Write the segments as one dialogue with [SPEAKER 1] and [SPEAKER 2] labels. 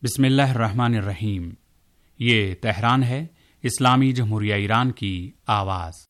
[SPEAKER 1] بسم اللہ الرحمن الرحیم۔ یہ تہران ہے، اسلامی جمہوریہ ایران کی آواز۔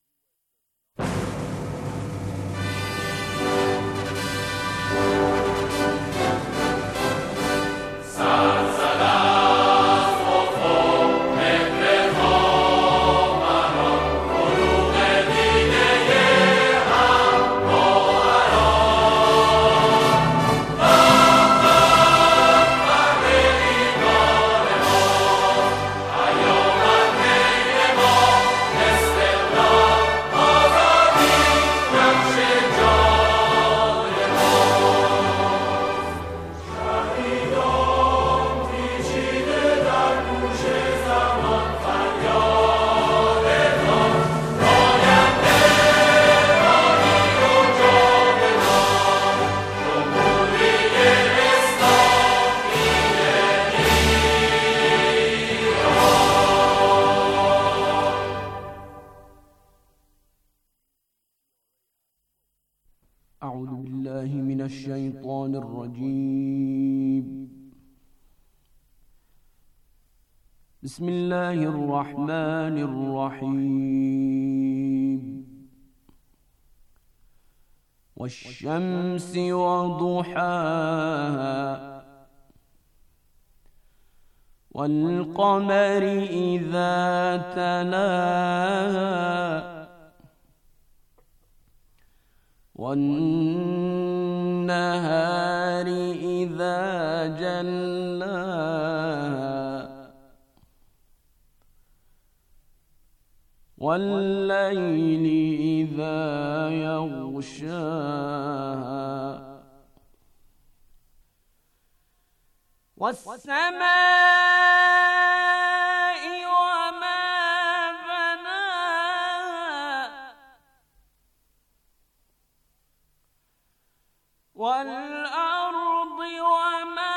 [SPEAKER 2] اعوذ باللہ من الشیطان الرجیم، بسم اللہ الرحمن الرحیم، والشمس وضحاها والقمر اذا تلاها والنهار إذا جلاها والليل إذا يغشاها والسماء وما بناها والأرض وما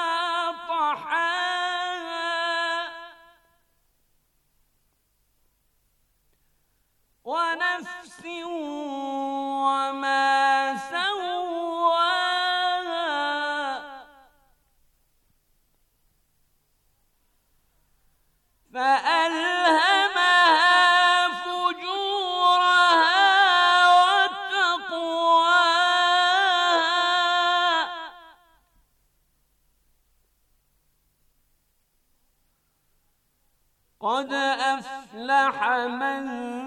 [SPEAKER 2] طحاها ونفس وما سواها فألهمها فجورها وتقواها قد أفلح من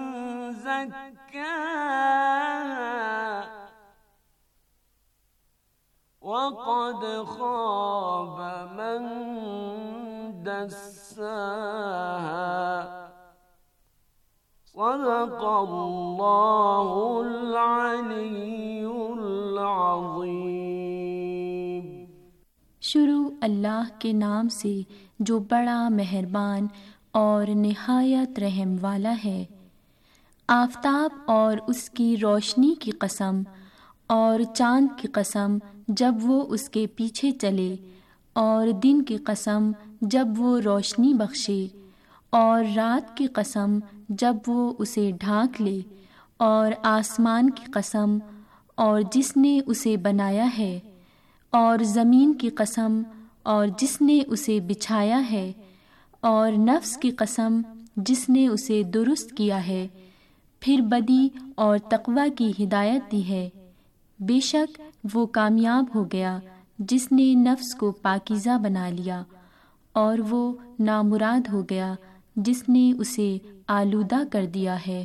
[SPEAKER 2] زكاها وقد خاب من دساها صدق اللہ العلی العظیم۔
[SPEAKER 3] شروع اللہ کے نام سے جو بڑا مہربان اور نہایت رحم والا ہے۔ آفتاب اور اس کی روشنی کی قسم اور چاند کی قسم جب وہ اس کے پیچھے چلے، اور دن کی قسم جب وہ روشنی بخشے، اور رات کی قسم جب وہ اسے ڈھانک لے، اور آسمان کی قسم اور جس نے اسے بنایا ہے، اور زمین کی قسم اور جس نے اسے بچھایا ہے، اور نفس کی قسم جس نے اسے درست کیا ہے، پھر بدی اور تقوی کی ہدایت دی ہے۔ بے شک وہ کامیاب ہو گیا جس نے نفس کو پاکیزہ بنا لیا، اور وہ نامراد ہو گیا جس نے اسے آلودہ کر دیا ہے۔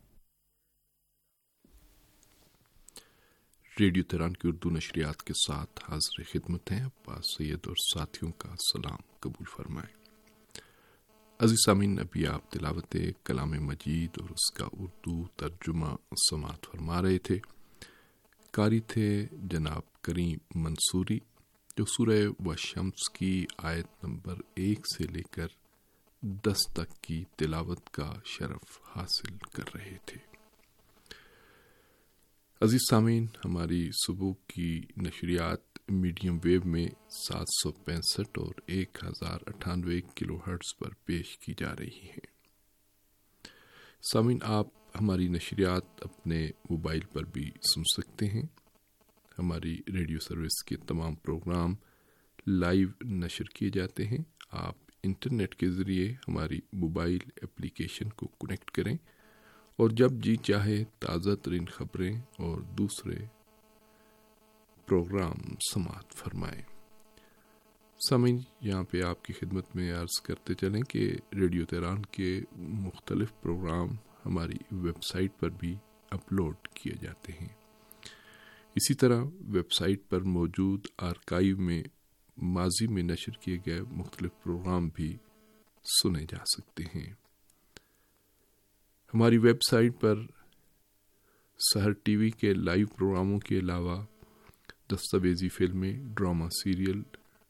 [SPEAKER 4] ریڈیو تہران کی اردو نشریات کے ساتھ حاضر خدمت ہیں عباس سید اور ساتھیوں کا سلام قبول فرمائیں۔ عزیز سامعین، ابھی آپ تلاوت کلام مجید اور اس کا اردو ترجمہ سماعت فرما رہے تھے۔ قاری تھے جناب کریم منصوری، جو سورہ والشمس کی آیت نمبر 1 سے لے کر 10 تک کی تلاوت کا شرف حاصل کر رہے تھے۔ عزیز سامعین، ہماری صبح کی نشریات میڈیم ویو میں 765 اور 1098 کلو ہرٹز پر پیش کی جا رہی ہیں۔ سامعین، آپ ہماری نشریات اپنے موبائل پر بھی سن سکتے ہیں۔ ہماری ریڈیو سروس کے تمام پروگرام لائیو نشر کیے جاتے ہیں۔ آپ انٹرنیٹ کے ذریعے ہماری موبائل اپلیکیشن کو کنیکٹ کریں اور جب جی چاہے تازہ ترین خبریں اور دوسرے پروگرام سماعت فرمائیں۔ سامعین، یہاں پہ آپ کی خدمت میں عرض کرتے چلیں کہ ریڈیو تہران کے مختلف پروگرام ہماری ویب سائٹ پر بھی اپلوڈ کیے جاتے ہیں۔ اسی طرح ویب سائٹ پر موجود آرکائیو میں ماضی میں نشر کیے گئے مختلف پروگرام بھی سنے جا سکتے ہیں۔ ہماری ویب سائٹ پر سحر ٹی وی کے لائیو پروگراموں کے علاوہ دستاویزی فلمیں، drama serial,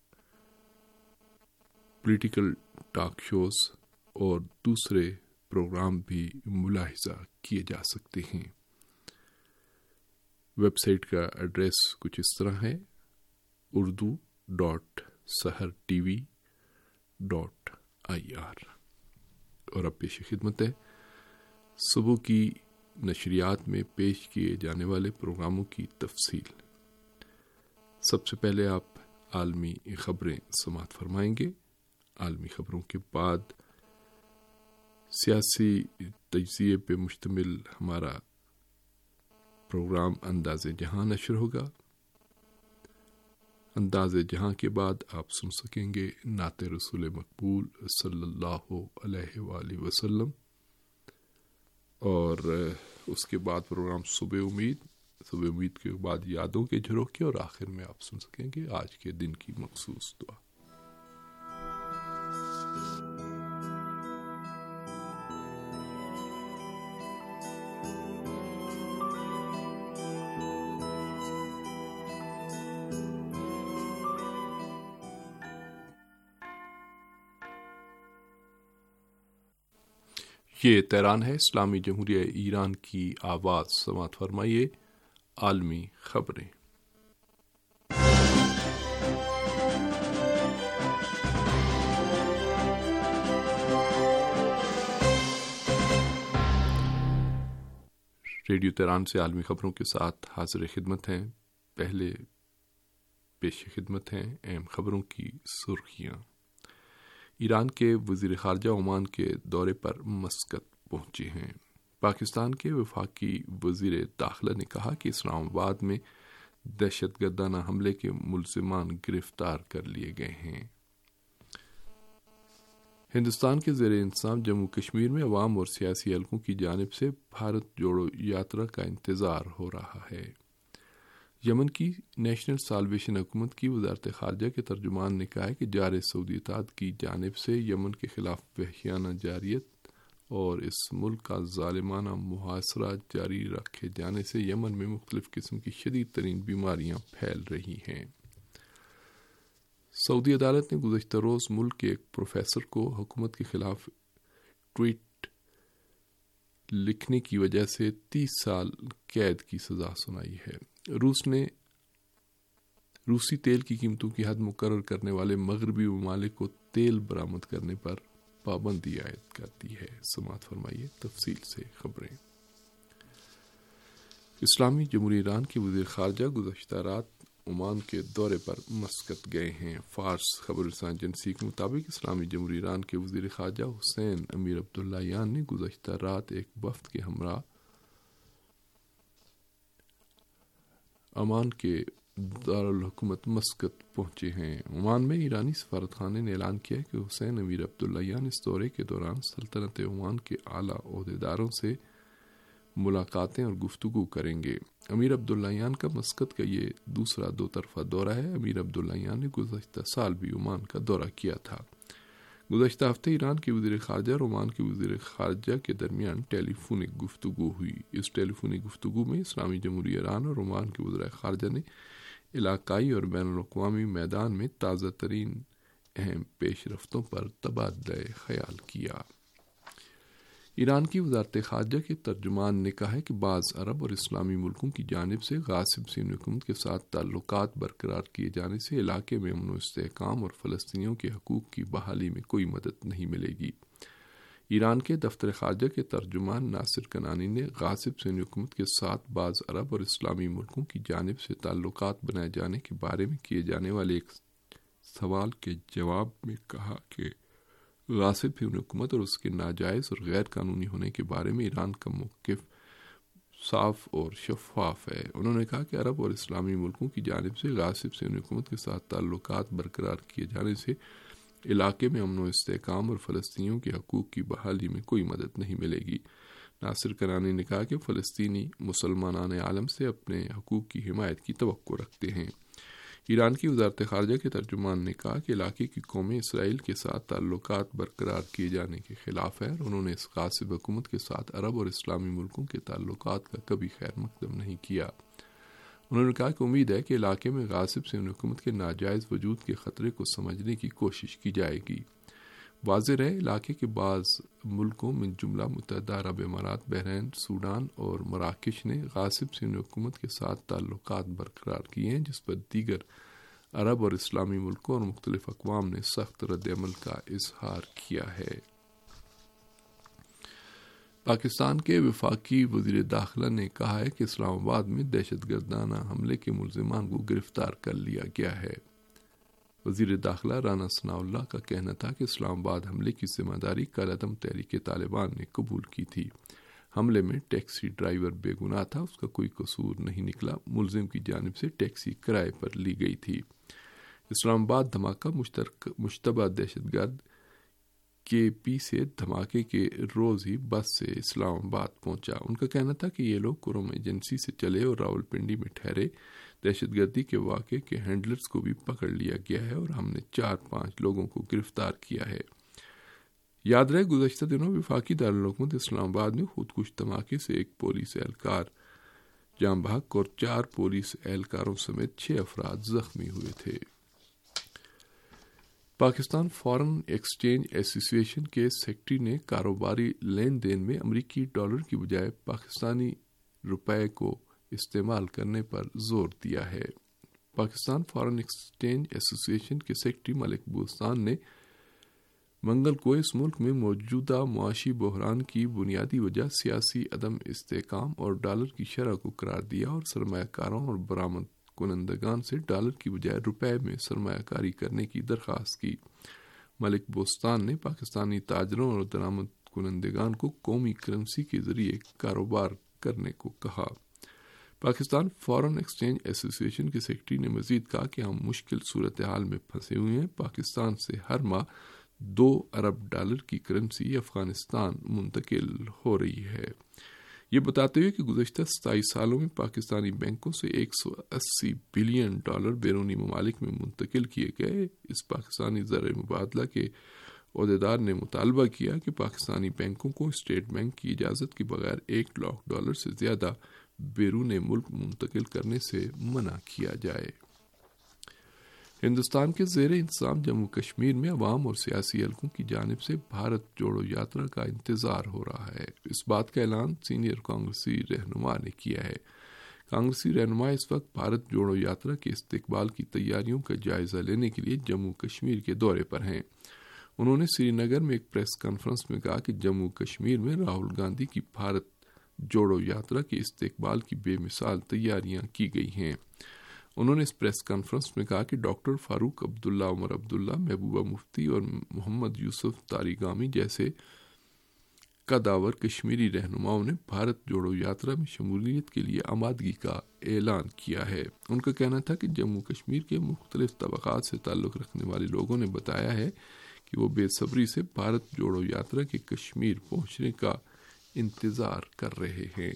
[SPEAKER 4] political talk shows اور دوسرے پروگرام بھی ملاحظہ کیے جا سکتے ہیں۔ ویب سائٹ کا ایڈریس کچھ اس طرح ہے: urdu.sahartv.ir۔ اور اب پیش خدمت ہے صبح کی نشریات میں پیش کیے جانے والے پروگراموں کی تفصیل۔ سب سے پہلے آپ عالمی خبریں سماعت فرمائیں گے۔ عالمی خبروں کے بعد سیاسی تجزیے پہ مشتمل ہمارا پروگرام انداز جہاں نشر ہوگا۔ انداز جہاں کے بعد آپ سن سکیں گے نعت رسول مقبول صلی اللہ علیہ وآلہ وسلم، اور اس کے بعد پروگرام صبح امید کے بعد یادوں کے جھروکے، اور آخر میں آپ سن سکیں گے آج کے دن کی مخصوص دعا۔ یہ تہران ہے، اسلامی جمہوریہ ایران کی آواز۔ سماعت فرمائیے عالمی خبریں۔ ریڈیو تہران سے عالمی خبروں کے ساتھ حاضر خدمت ہیں۔ پہلے پیش خدمت ہیں اہم خبروں کی سرخیاں۔ ایران کے وزیر خارجہ عمان کے دورے پر مسقط پہنچے ہیں۔ پاکستان کے وفاقی وزیر داخلہ نے کہا کہ اسلام آباد میں دہشت گردانہ حملے کے ملزمان گرفتار کر لیے گئے ہیں۔ ہندوستان کے زیر انتظام جموں کشمیر میں عوام اور سیاسی حلقوں کی جانب سے بھارت جوڑو یاترا کا انتظار ہو رہا ہے۔ یمن کی نیشنل سالویشن حکومت کی وزارت خارجہ کے ترجمان نے کہا ہے کہ جار سعودی اتحاد کی جانب سے یمن کے خلاف وحشیانہ جارحیت اور اس ملک کا ظالمانہ محاصرہ جاری رکھے جانے سے یمن میں مختلف قسم کی شدید ترین بیماریاں پھیل رہی ہیں۔ سعودی عدالت نے گزشتہ روز ملک کے ایک پروفیسر کو حکومت کے خلاف ٹویٹ لکھنے کی وجہ سے 30 سال قید کی سزا سنائی ہے۔ روس نے روسی تیل کی قیمتوں کی حد مقرر کرنے والے مغربی ممالک کو تیل برآمد کرنے پر پابندی عائد کر دی ہے۔ سماعت فرمائیے تفصیل سے خبریں۔ اسلامی جمہوریہ ایران کے وزیر خارجہ گزشتہ رات عمان کے دورے پر مسقط گئے ہیں۔ فارس خبر رساں ایجنسی کے مطابق اسلامی جمہوریہ ایران کے وزیر خارجہ حسین امیر عبداللہیان نے گزشتہ رات ایک وفد کے ہمراہ عمان کے دارالحکومت مسقط پہنچے ہیں۔ عمان میں ایرانی سفارت خانے نے اعلان کیا کہ حسین امیر عبداللہیان اس دورے کے دوران سلطنت عمان کے اعلیٰ عہدیداروں سے ملاقاتیں اور گفتگو کریں گے۔ امیر عبداللہیان کا مسقط کا یہ دوسرا دو طرفہ دورہ ہے۔ امیر عبداللہیان نے گزشتہ سال بھی عمان کا دورہ کیا تھا۔ گزشتہ ہفتے ایران کے وزیر خارجہ اور عمان کے وزیر خارجہ کے درمیان ٹیلی فونک گفتگو ہوئی۔ اس ٹیلی فونک گفتگو میں اسلامی جمہوریہ ایران اور عمان کے وزراء خارجہ نے علاقائی اور بین الاقوامی میدان میں تازہ ترین اہم پیش رفتوں پر تبادلہ خیال کیا۔ ایران کی وزارت خارجہ کے ترجمان نے کہا ہے کہ بعض عرب اور اسلامی ملکوں کی جانب سے غاصب صہیونی حکومت کے ساتھ تعلقات برقرار کیے جانے سے علاقے میں امن و استحکام اور فلسطینیوں کے حقوق کی بحالی میں کوئی مدد نہیں ملے گی۔ ایران کے دفتر خارجہ کے ترجمان ناصر کنانی نے غاصب صہیونی حکومت کے ساتھ بعض عرب اور اسلامی ملکوں کی جانب سے تعلقات بنائے جانے کے بارے میں کیے جانے والے ایک سوال کے جواب میں کہا کہ غاصب فی حکومت اور اس کے ناجائز اور غیر قانونی ہونے کے بارے میں ایران کا موقف صاف اور شفاف ہے۔ انہوں نے کہا کہ عرب اور اسلامی ملکوں کی جانب سے غاصب سے حکومت کے ساتھ تعلقات برقرار کیے جانے سے علاقے میں امن و استحکام اور فلسطینیوں کے حقوق کی بحالی میں کوئی مدد نہیں ملے گی۔ ناصر کنعانی نے کہا کہ فلسطینی مسلمانان عالم سے اپنے حقوق کی حمایت کی توقع رکھتے ہیں۔ ایران کی وزارت خارجہ کے ترجمان نے کہا کہ علاقے کی قومیں اسرائیل کے ساتھ تعلقات برقرار کیے جانے کے خلاف ہے اور انہوں نے اس غاصب حکومت کے ساتھ عرب اور اسلامی ملکوں کے تعلقات کا کبھی خیر مقدم نہیں کیا۔ انہوں نے کہا کہ امید ہے کہ علاقے میں غاصب سے حکومت کے ناجائز وجود کے خطرے کو سمجھنے کی کوشش کی جائے گی۔ واضح رہے علاقے کے بعض ملکوں من جملہ متحدہ عرب امارات، بحرین، سوڈان اور مراکش نے غاصب سے حکومت کے ساتھ تعلقات برقرار کیے ہیں، جس پر دیگر عرب اور اسلامی ملکوں اور مختلف اقوام نے سخت رد عمل کا اظہار کیا ہے۔ پاکستان کے وفاقی وزیر داخلہ نے کہا ہے کہ اسلام آباد میں دہشت گردانہ حملے کے ملزمان کو گرفتار کر لیا گیا ہے۔ وزیر داخلہ رانا ثناء اللہ کا کہنا تھا کہ اسلام آباد حملے کی ذمہ داری کالعدم تحریک طالبان نے قبول کی تھی۔ حملے میں ٹیکسی ڈرائیور بے گناہ تھا، اس کا کوئی قصور نہیں نکلا، ملزم کی جانب سے ٹیکسی کرائے پر لی گئی تھی۔ اسلام آباد دھماکہ مشتبہ دہشت گرد کے پی سے دھماکے کے روز ہی بس سے اسلام آباد پہنچا۔ ان کا کہنا تھا کہ یہ لوگ کروم ایجنسی سے چلے اور راولپنڈی میں ٹھہرے۔ دہشت گردی کے واقعے کے ہینڈلرز کو بھی پکڑ لیا گیا ہے اور ہم نے 4-5 لوگوں کو گرفتار کیا ہے۔ یاد رہے گزشتہ دنوں وفاقی دارالحکومت اسلام آباد میں خودکش دھماکے سے ایک پولیس اہلکار جاں بحق اور 4 پولیس اہلکاروں سمیت 6 افراد زخمی ہوئے تھے۔ پاکستان فارن ایکسچینج ایسوسی ایشن کے سیکرٹری نے کاروباری لین دین میں امریکی ڈالر کی بجائے پاکستانی روپے کو استعمال کرنے پر زور دیا ہے۔ پاکستان فارن ایکسچینج ایسوسی ایشن کے سیکرٹری ملک بوستان نے منگل کو اس ملک میں موجودہ معاشی بحران کی بنیادی وجہ سیاسی عدم استحکام اور ڈالر کی شرح کو قرار دیا اور سرمایہ کاروں اور برآمد کنندگان سے ڈالر کی بجائے روپے میں سرمایہ کاری کرنے کی درخواست کی۔ ملک بوستان نے پاکستانی تاجروں اور درآمد کنندگان کو قومی کرنسی کے ذریعے کاروبار کرنے کو کہا۔ پاکستان فارن ایکسچینج ایسوسی ایشن کے سیکرٹری نے مزید کہا کہ ہم مشکل صورتحال میں پھنسے ہوئے ہیں۔ پاکستان سے ہر ماہ 2 ارب ڈالر کی کرنسی افغانستان منتقل ہو رہی ہے۔ یہ بتاتے ہوئے کہ گزشتہ 27 سالوں میں پاکستانی بینکوں سے 180 بلین ڈالر بیرونی ممالک میں منتقل کیے گئے۔ اس پاکستانی زر مبادلہ کے عہدیدار نے مطالبہ کیا کہ پاکستانی بینکوں کو اسٹیٹ بینک کی اجازت کے بغیر 1 لاکھ ڈالر سے زیادہ بیرون ملک منتقل کرنے سے منع کیا جائے۔ ہندوستان کے زیر انتظام جموں کشمیر میں عوام اور سیاسی حلقوں کی جانب سے بھارت جوڑو یاترا کا انتظار ہو رہا ہے۔ اس بات کا اعلان سینئر کانگریسی رہنما نے کیا ہے۔ کانگریسی رہنما اس وقت بھارت جوڑو یاترا کے استقبال کی تیاریوں کا جائزہ لینے کے لیے جموں کشمیر کے دورے پر ہیں۔ انہوں نے سری نگر میں ایک پریس کانفرنس میں کہا کہ جموں کشمیر میں راہل گاندھی کی بھارت جوڑو یاترا کے استقبال کی بے مثال تیاریاں کی گئی ہیں۔ انہوں نے اس پریس کانفرنس میں کہا کہ ڈاکٹر فاروق عبداللہ، عمر عبداللہ، محبوبہ مفتی اور محمد یوسف طارقامی جیسے قداور کشمیری رہنماؤں نے بھارت جوڑو یاترا میں شمولیت کے لیے آمادگی کا اعلان کیا ہے۔ ان کا کہنا تھا کہ جموں کشمیر کے مختلف طبقات سے تعلق رکھنے والے لوگوں نے بتایا ہے کہ وہ بے صبری سے بھارت جوڑو یاترا کے کشمیر پہنچنے کا انتظار کر رہے ہیں۔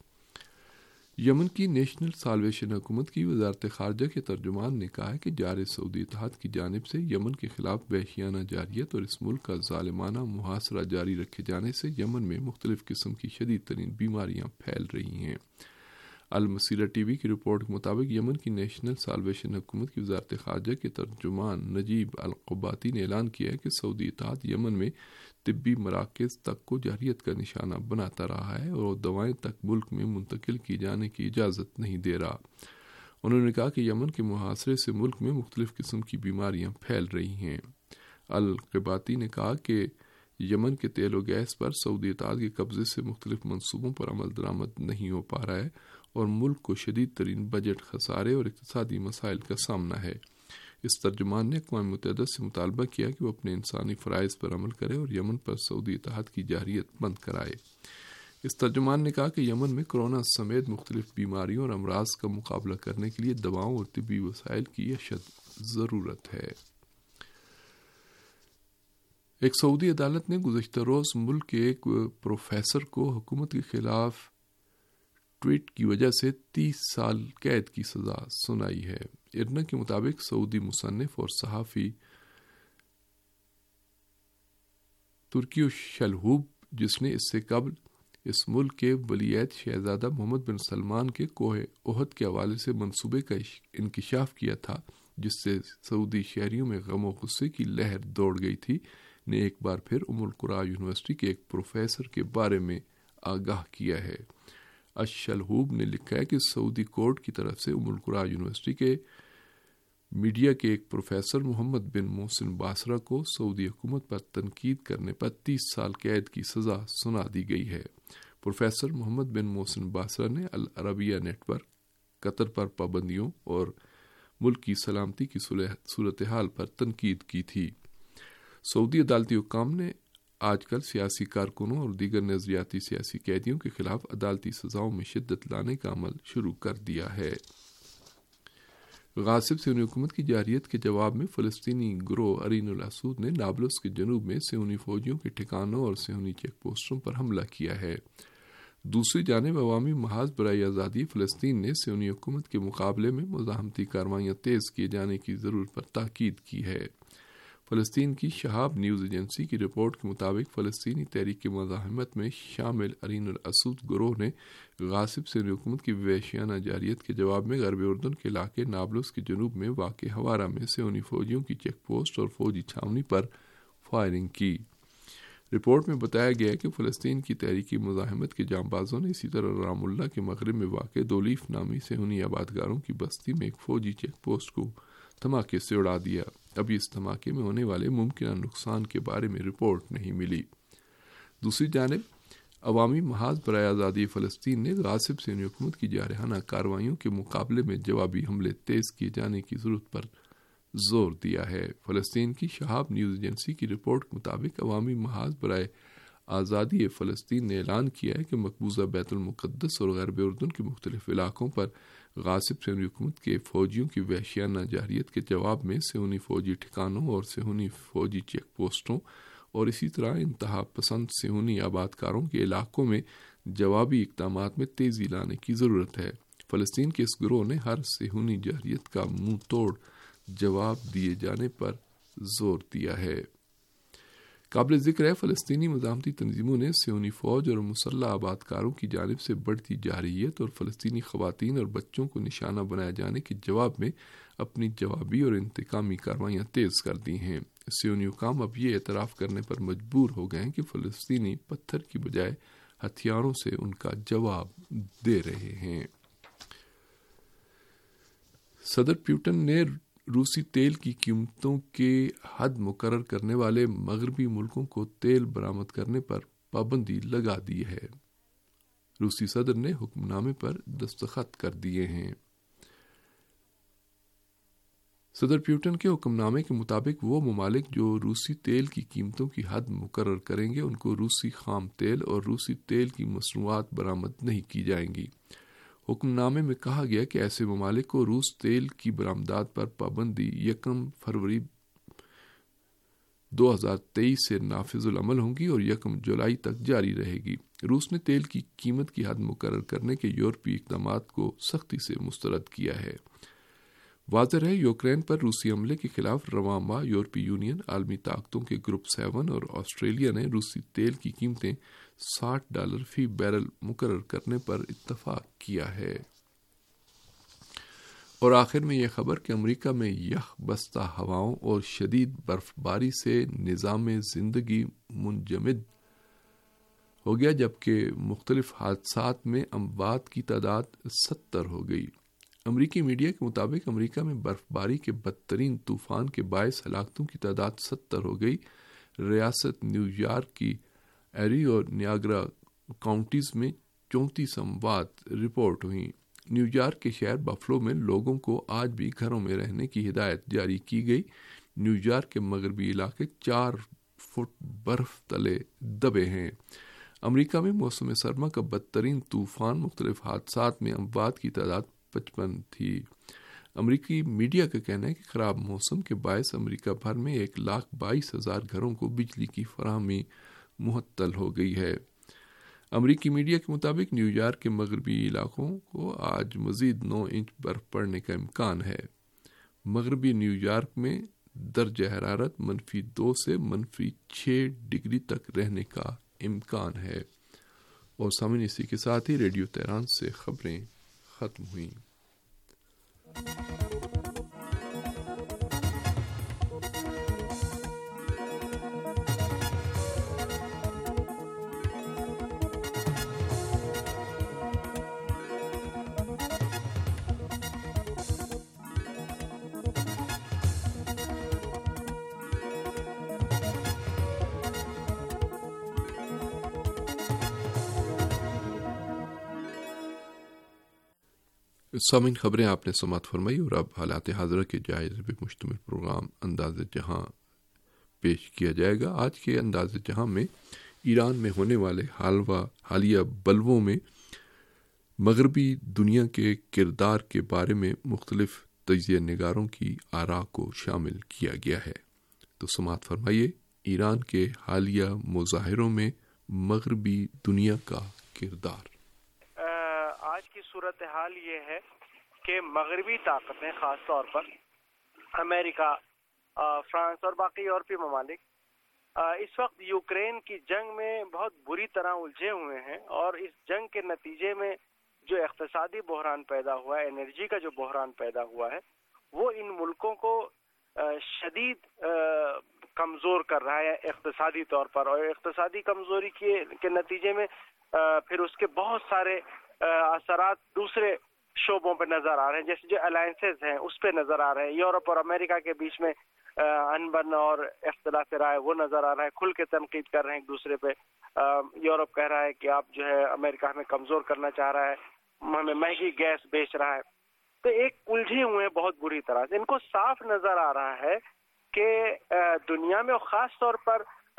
[SPEAKER 4] یمن کی نیشنل سالویشن حکومت کی وزارت خارجہ کے ترجمان نے کہا ہے کہ جار سعودی اتحاد کی جانب سے یمن کے خلاف وحشیانہ جارحیت اور اس ملک کا ظالمانہ محاصرہ جاری رکھے جانے سے یمن میں مختلف قسم کی شدید ترین بیماریاں پھیل رہی ہیں۔ المسیرہ ٹی وی کی رپورٹ کے مطابق یمن کی نیشنل سالویشن حکومت کی وزارت خارجہ کے ترجمان نجیب القباتی نے اعلان کیا ہے کہ سعودی اتحاد یمن میں طبی مراکز تک کو جارحیت کا نشانہ بناتا رہا ہے اور دوائیں تک ملک میں منتقل کی جانے کی اجازت نہیں دے رہا۔ انہوں نے کہا کہ یمن کے محاصرے سے ملک میں مختلف قسم کی بیماریاں پھیل رہی ہیں۔ القباتی نے کہا کہ یمن کے تیل و گیس پر سعودی اتحاد کے قبضے سے مختلف منصوبوں پر عمل درآمد نہیں ہو پا رہا ہے اور ملک کو شدید ترین بجٹ خسارے اور اقتصادی مسائل کا سامنا ہے۔ اس ترجمان نے اقوام متحدہ سے مطالبہ کیا کہ وہ اپنے انسانی فرائض پر عمل کرے اور یمن پر سعودی اتحاد کی جارحیت بند کرائے۔ اس ترجمان نے کہا کہ یمن میں کورونا سمیت مختلف بیماریوں اور امراض کا مقابلہ کرنے کے لیے دواؤں اور طبی وسائل کی اشد ضرورت ہے۔ ایک سعودی عدالت نے گزشتہ روز ملک کے ایک پروفیسر کو حکومت کے خلاف ٹویٹ کی وجہ سے 30 سال قید کی سزا سنائی ہے۔ ارنا کے مطابق سعودی مصنف اور صحافی ترکی شلہوب، جس نے اس سے قبل اس ملک کے ولی عہد شہزادہ محمد بن سلمان کے کوہ احد کے حوالے سے منصوبے کا انکشاف کیا تھا، جس سے سعودی شہریوں میں غم و غصے کی لہر دوڑ گئی تھی، نے ایک بار پھر ام القرا یونیورسٹی کے ایک پروفیسر کے بارے میں آگاہ کیا ہے۔ الشلہوب نے لکھا ہے کہ سعودی کورٹ کی طرف سے ام القرا یونیورسٹی کے میڈیا کے ایک پروفیسر محمد بن محسن باسرہ کو سعودی حکومت پر تنقید کرنے پر 30 سال قید کی سزا سنا دی گئی ہے۔ پروفیسر محمد بن محسن باسرہ نے العربیہ نیٹ ورک، قطر پر پابندیوں اور ملک کی سلامتی کی صورتحال پر تنقید کی تھی۔ سعودی عدالتی حکام نے آج کل سیاسی کارکنوں اور دیگر نظریاتی سیاسی قیدیوں کے خلاف عدالتی سزاؤں میں شدت لانے کا عمل شروع کر دیا ہے۔ غاصب صہیونی حکومت کی جارحیت کے جواب میں فلسطینی گروہ عرین الاسود نے نابلس کے جنوب میں صہیونی فوجیوں کے ٹھکانوں اور صہیونی چیک پوسٹوں پر حملہ کیا ہے۔ دوسری جانب عوامی محاذ برائے آزادی فلسطین نے صہیونی حکومت کے مقابلے میں مزاحمتی کارروائیاں تیز کیے جانے کی ضرورت پر تاکید کی ہے۔ فلسطین کی شہاب نیوز ایجنسی کی رپورٹ کے مطابق فلسطینی تحریک مزاحمت میں شامل عرین الاسود گروہ نے غاصب صہیونی حکومت کی وحشیانہ جارحیت کے جواب میں غرب اردن کے علاقے نابلس کے جنوب میں واقع ہوارا میں صہیونی فوجیوں کی چیک پوسٹ اور فوجی چھاونی پر فائرنگ کی۔ رپورٹ میں بتایا گیا کہ فلسطین کی تحریکی مزاحمت کے جانبازوں نے اسی طرح رام اللہ کے مغرب میں واقع دولیف نامی صہیونی آبادگاروں کی بستی میں ایک فوجی چیک پوسٹ کو دھماکے سے اڑا دیا۔ ابھی اس دھماکے میں ہونے والے ممکنہ نقصان کے بارے میں رپورٹ نہیں ملی۔ دوسری جانب عوامی محاذ برائے آزادی فلسطین نے غاصب صہیونی حکومت کی جارحانہ کارروائیوں کے مقابلے میں جوابی حملے تیز کیے جانے کی ضرورت پر زور دیا ہے۔ فلسطین کی شہاب نیوز ایجنسی کی رپورٹ کے مطابق عوامی محاذ برائے آزادی فلسطین نے اعلان کیا ہے کہ مقبوضہ بیت المقدس اور غرب اردن کے مختلف علاقوں پر غاصب صہیونی حکومت کے فوجیوں کی وحشیانہ جارحیت کے جواب میں صہیونی فوجی ٹھکانوں اور صہیونی فوجی چیک پوسٹوں اور اسی طرح انتہا پسند صہیونی آبادکاروں کے علاقوں میں جوابی اقدامات میں تیزی لانے کی ضرورت ہے۔ فلسطین کے اس گروہ نے ہر صہیونی جارحیت کا منہ توڑ جواب دیے جانے پر زور دیا ہے۔ قابل ذکر ہے فلسطینی مزاحمتی تنظیموں نے صہیونی فوج اور مسلح آبادکاروں کی جانب سے بڑھتی جارحیت اور فلسطینی خواتین اور بچوں کو نشانہ بنائے جانے کے جواب میں اپنی جوابی اور انتقامی کارروائیاں تیز کر دی ہیں۔ صہیونی حکام اب یہ اعتراف کرنے پر مجبور ہو گئے ہیں کہ فلسطینی پتھر کی بجائے ہتھیاروں سے ان کا جواب دے رہے ہیں۔ صدر پیوٹن نے روسی تیل کی قیمتوں کے حد مقرر کرنے والے مغربی ملکوں کو تیل برآمد کرنے پر پابندی لگا دی ہے۔ روسی صدر نے حکم نامے پر دستخط کر دیے ہیں۔ صدر پیوٹن کے حکم نامے کے مطابق وہ ممالک جو روسی تیل کی قیمتوں کی حد مقرر کریں گے ان کو روسی خام تیل اور روسی تیل کی مصنوعات برآمد نہیں کی جائیں گی۔ حکم نامے میں کہا گیا کہ ایسے ممالک کو روس تیل کی برآمدات پر پابندی 1 فروری 2023 سے نافذ العمل ہوں گی اور 1 جولائی تک جاری رہے گی۔ روس نے تیل کی قیمت کی حد مقرر کرنے کے یورپی اقدامات کو سختی سے مسترد کیا ہے۔ واضح ہے یوکرین پر روسی حملے کے خلاف رواں ماہ یورپی یونین، عالمی طاقتوں کے گروپ 7 اور آسٹریلیا نے روسی تیل کی قیمتیں $60 فی بیرل مقرر کرنے پر اتفاق کیا ہے۔ اور آخر میں یہ خبر کہ امریکہ میں یخ بستہ ہواؤں اور شدید برف باری سے نظام زندگی منجمد ہو گیا، جبکہ مختلف حادثات میں اموات کی تعداد 70 ہو گئی۔ امریکی میڈیا کے مطابق امریکہ میں برف باری کے بدترین طوفان کے باعث ہلاکتوں کی تعداد 70 ہو گئی۔ ریاست نیو یارک کی ایری اور نیاگرا کاؤنٹیز میں 34 اموات رپورٹ ہوئیں۔ نیو یارک کے شہر بفلو میں لوگوں کو آج بھی گھروں میں رہنے کی ہدایت جاری کی گئی۔ نیو یارک کے مغربی علاقے 4 فٹ برف تلے دبے ہیں۔ امریکہ میں موسم سرما کا بدترین طوفان، مختلف حادثات میں اموات کی تعداد 55 تھی۔ امریکی میڈیا کا کہنا ہے کہ خراب موسم کے باعث امریکہ بھر میں 1,22,000 گھروں کو بجلی کی فراہمی معطل ہو گئی ہے۔ امریکی میڈیا کے مطابق نیو یارک کے مغربی علاقوں کو آج مزید 9 انچ برف پڑنے کا امکان ہے۔ مغربی نیو یارک میں درجہ حرارت -2 سے -6 ڈگری تک رہنے کا امکان ہے۔ اور سامعین، اسی کے ساتھ ہی ریڈیو تہران سے خبریں ختم ہوئیں۔ سامعین، خبریں آپ نے سماعت فرمائی اور اب حالات حاضرہ کے جائزے پہ مشتمل پروگرام انداز جہاں پیش کیا جائے گا۔ آج کے انداز جہاں میں ایران میں ہونے والے حالیہ بلووں میں مغربی دنیا کے کردار کے بارے میں مختلف تجزیہ نگاروں کی آراء کو شامل کیا گیا ہے۔ تو سماعت فرمائیے، ایران کے حالیہ مظاہروں میں مغربی دنیا کا کردار۔
[SPEAKER 5] آج کی صورتحال یہ ہے کہ مغربی طاقتیں، خاص طور پر امریکہ، فرانس اور باقی یورپی ممالک اس وقت یوکرین کی جنگ میں بہت بری طرح الجھے ہوئے ہیں، اور اس جنگ کے نتیجے میں جو اقتصادی بحران پیدا ہوا ہے، انرجی کا جو بحران پیدا ہوا ہے، وہ ان ملکوں کو شدید کمزور کر رہا ہے اقتصادی طور پر، اور اقتصادی کمزوری کے نتیجے میں پھر اس کے بہت سارے اثرات دوسرے شعبوں پہ نظر آ رہے ہیں، جیسے جو الائنسز ہیں اس پہ نظر آ رہے ہیں۔ یورپ اور امریکہ کے بیچ میں انبن اور اختلاف رائے وہ نظر آ رہا ہے، کھل کے تنقید کر رہے ہیں ایک دوسرے پہ۔ یورپ کہہ رہا ہے کہ آپ جو ہے امریکہ ہمیں کمزور کرنا چاہ رہا ہے، ہمیں مہنگی گیس بیچ رہا ہے۔ تو ایک الجھے ہوئے ہیں بہت بری طرح سے۔ ان کو صاف نظر آ رہا ہے کہ دنیا میں، اور خاص طور پر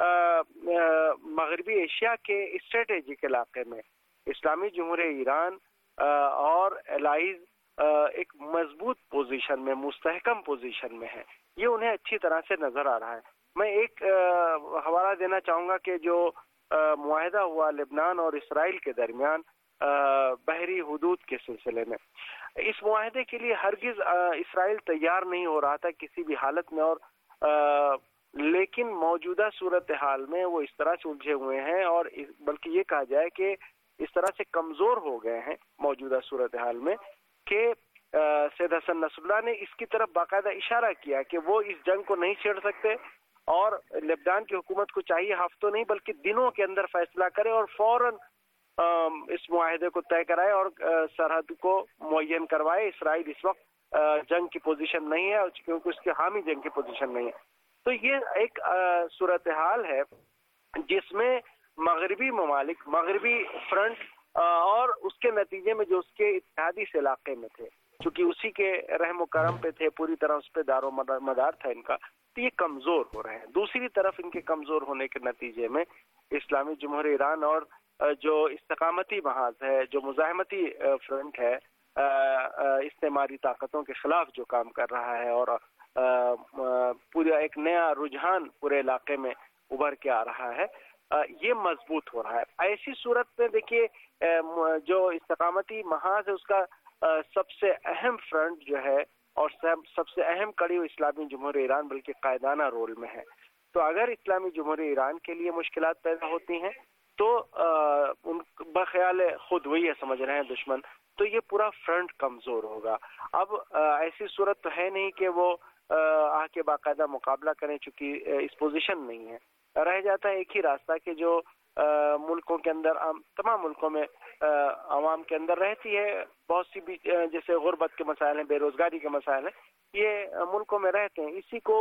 [SPEAKER 5] مغربی ایشیا کے اسٹریٹجک علاقے میں، اسلامی جمہوریہ ایران اور الائز ایک مضبوط پوزیشن میں، مستحکم پوزیشن میں ہے۔ یہ انہیں اچھی طرح سے نظر آ رہا ہے۔ میں ایک حوالہ دینا چاہوں گا کہ جو معاہدہ ہوا لبنان اور اسرائیل کے درمیان بحری حدود کے سلسلے میں، اس معاہدے کے لیے ہرگز اسرائیل تیار نہیں ہو رہا تھا کسی بھی حالت میں، اور لیکن موجودہ صورتحال میں وہ اس طرح سے الجھے ہوئے ہیں، اور بلکہ یہ کہا جائے کہ اس طرح سے کمزور ہو گئے ہیں موجودہ صورتحال میں کہ سید حسن نصر اللہ نے اس کی طرف باقاعدہ اشارہ کیا کہ وہ اس جنگ کو نہیں چھیڑ سکتے، اور لبنان کی حکومت کو چاہیے ہفتوں نہیں بلکہ دنوں کے اندر فیصلہ کرے اور فوراً اس معاہدے کو طے کرائے اور سرحد کو معین کروائے۔ اسرائیل اس وقت جنگ کی پوزیشن نہیں ہے، کیونکہ اس کے حامی جنگ کی پوزیشن نہیں ہے۔ تو یہ ایک صورتحال ہے جس میں مغربی ممالک، مغربی فرنٹ، اور اس کے نتیجے میں جو اس کے اتحادی اس علاقے میں تھے، چونکہ اسی کے رحم و کرم پہ تھے، پوری طرح اس پہ دار و مدار تھا ان کا، تو یہ کمزور ہو رہے ہیں۔ دوسری طرف ان کے کمزور ہونے کے نتیجے میں اسلامی جمہوریہ ایران اور جو استقامتی محاذ ہے، جو مزاحمتی فرنٹ ہے، استعماری طاقتوں کے خلاف جو کام کر رہا ہے، اور پورا ایک نیا رجحان پورے علاقے میں ابھر کے آ رہا ہے، یہ مضبوط ہو رہا ہے۔ ایسی صورت میں دیکھیے جو استقامتی محاذ ہے اس کا سب سے اہم فرنٹ جو ہے اور سب سے اہم کڑی وہ اسلامی جمہوریہ ایران بلکہ قائدانہ رول میں ہے۔ تو اگر اسلامی جمہوریہ ایران کے لیے مشکلات پیدا ہوتی ہیں تو ان بخیال خود وہی سمجھ رہے ہیں دشمن، تو یہ پورا فرنٹ کمزور ہوگا۔ اب ایسی صورت تو ہے نہیں کہ وہ آ کے باقاعدہ مقابلہ کریں، چونکہ اس پوزیشن نہیں ہے۔ رہ جاتا ہے ایک ہی راستہ کہ جو ملکوں کے اندر، تمام ملکوں میں عوام کے اندر رہتی ہے، بہت سی بھی جیسے غربت کے مسائل ہیں، بے روزگاری کے مسائل ہیں، یہ ملکوں میں رہتے ہیں، اسی کو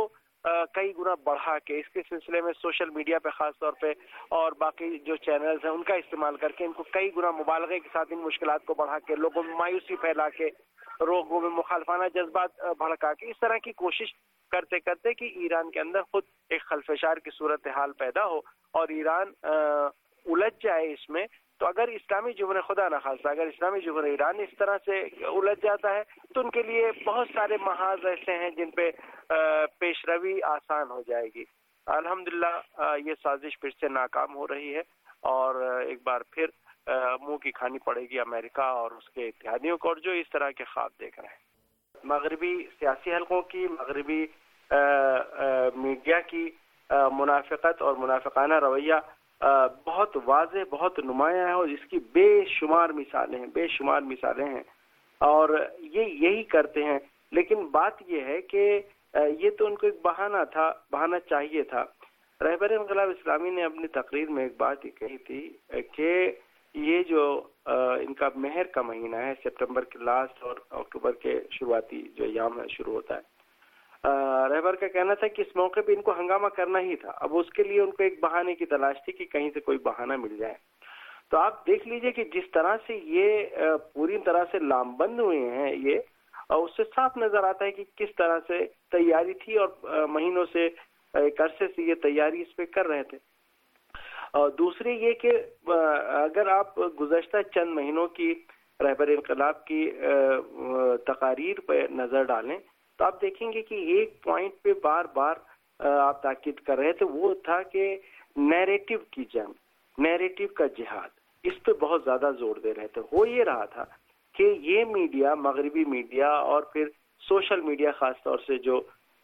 [SPEAKER 5] کئی گنا بڑھا کے اس کے سلسلے میں سوشل میڈیا پہ خاص طور پہ اور باقی جو چینلز ہیں ان کا استعمال کر کے ان کو کئی گنا مبالغے کے ساتھ ان مشکلات کو بڑھا کے لوگوں میں مایوسی پھیلا کے لوگوں میں مخالفانہ جذبات بھڑکا کے اس طرح کی کوشش کرتے کرتے کہ ایران کے اندر خود ایک خلفشار کی صورتحال پیدا ہو اور ایران الجھ جائے اس میں. تو اگر اسلامی جمہوریہ خدا نخواستہ اگر اسلامی جمہوریہ ایران اس طرح سے الجھ جاتا ہے تو ان کے لیے بہت سارے محاذ ایسے ہیں جن پہ پیش روی آسان ہو جائے گی. الحمدللہ یہ سازش پھر سے ناکام ہو رہی ہے اور ایک بار پھر منہ کی کھانی پڑے گی امریکہ اور اس کے اتحادیوں کو اور جو اس طرح کے خواب دیکھ رہے ہیں. مغربی سیاسی حلقوں کی مغربی میڈیا کی منافقت اور منافقانہ رویہ بہت واضح بہت نمایاں ہے اور اس کی بے شمار مثالیں ہیں اور یہ یہی کرتے ہیں. لیکن بات یہ ہے کہ یہ تو ان کو ایک بہانہ چاہیے تھا. رہبر انقلاب اسلامی نے اپنی تقریر میں ایک بات یہ کہی تھی کہ یہ جو ان کا مہر کا مہینہ ہے سپتمبر کے لاسٹ اور اکتوبر کے شروعاتی جو ایام شروع ہوتا ہے, رہبر کا کہنا تھا کہ اس موقع پہ ان کو ہنگامہ کرنا ہی تھا. اب اس کے لیے ان کو ایک بہانے کی تلاش تھی کہ کہیں سے کوئی بہانہ مل جائے. تو آپ دیکھ لیجئے کہ جس طرح سے یہ پوری طرح سے لامبند ہوئے ہیں یہ, اور اس سے صاف نظر آتا ہے کہ کس طرح سے تیاری تھی اور مہینوں سے ایک عرصے سے یہ تیاری اس پہ کر رہے تھے. اور دوسری یہ کہ اگر آپ گزشتہ چند مہینوں کی رہبر انقلاب کی تقاریر پہ نظر ڈالیں تو آپ دیکھیں گے کہ ایک پوائنٹ پہ بار بار آپ تاکید کر رہے تھے, وہ تھا کہ نیریٹو کی جنگ, نیریٹو کا جہاد, اس پہ بہت زیادہ زور دے رہے تھے. ہو یہ رہا تھا کہ یہ میڈیا, مغربی میڈیا اور پھر سوشل میڈیا خاص طور سے جو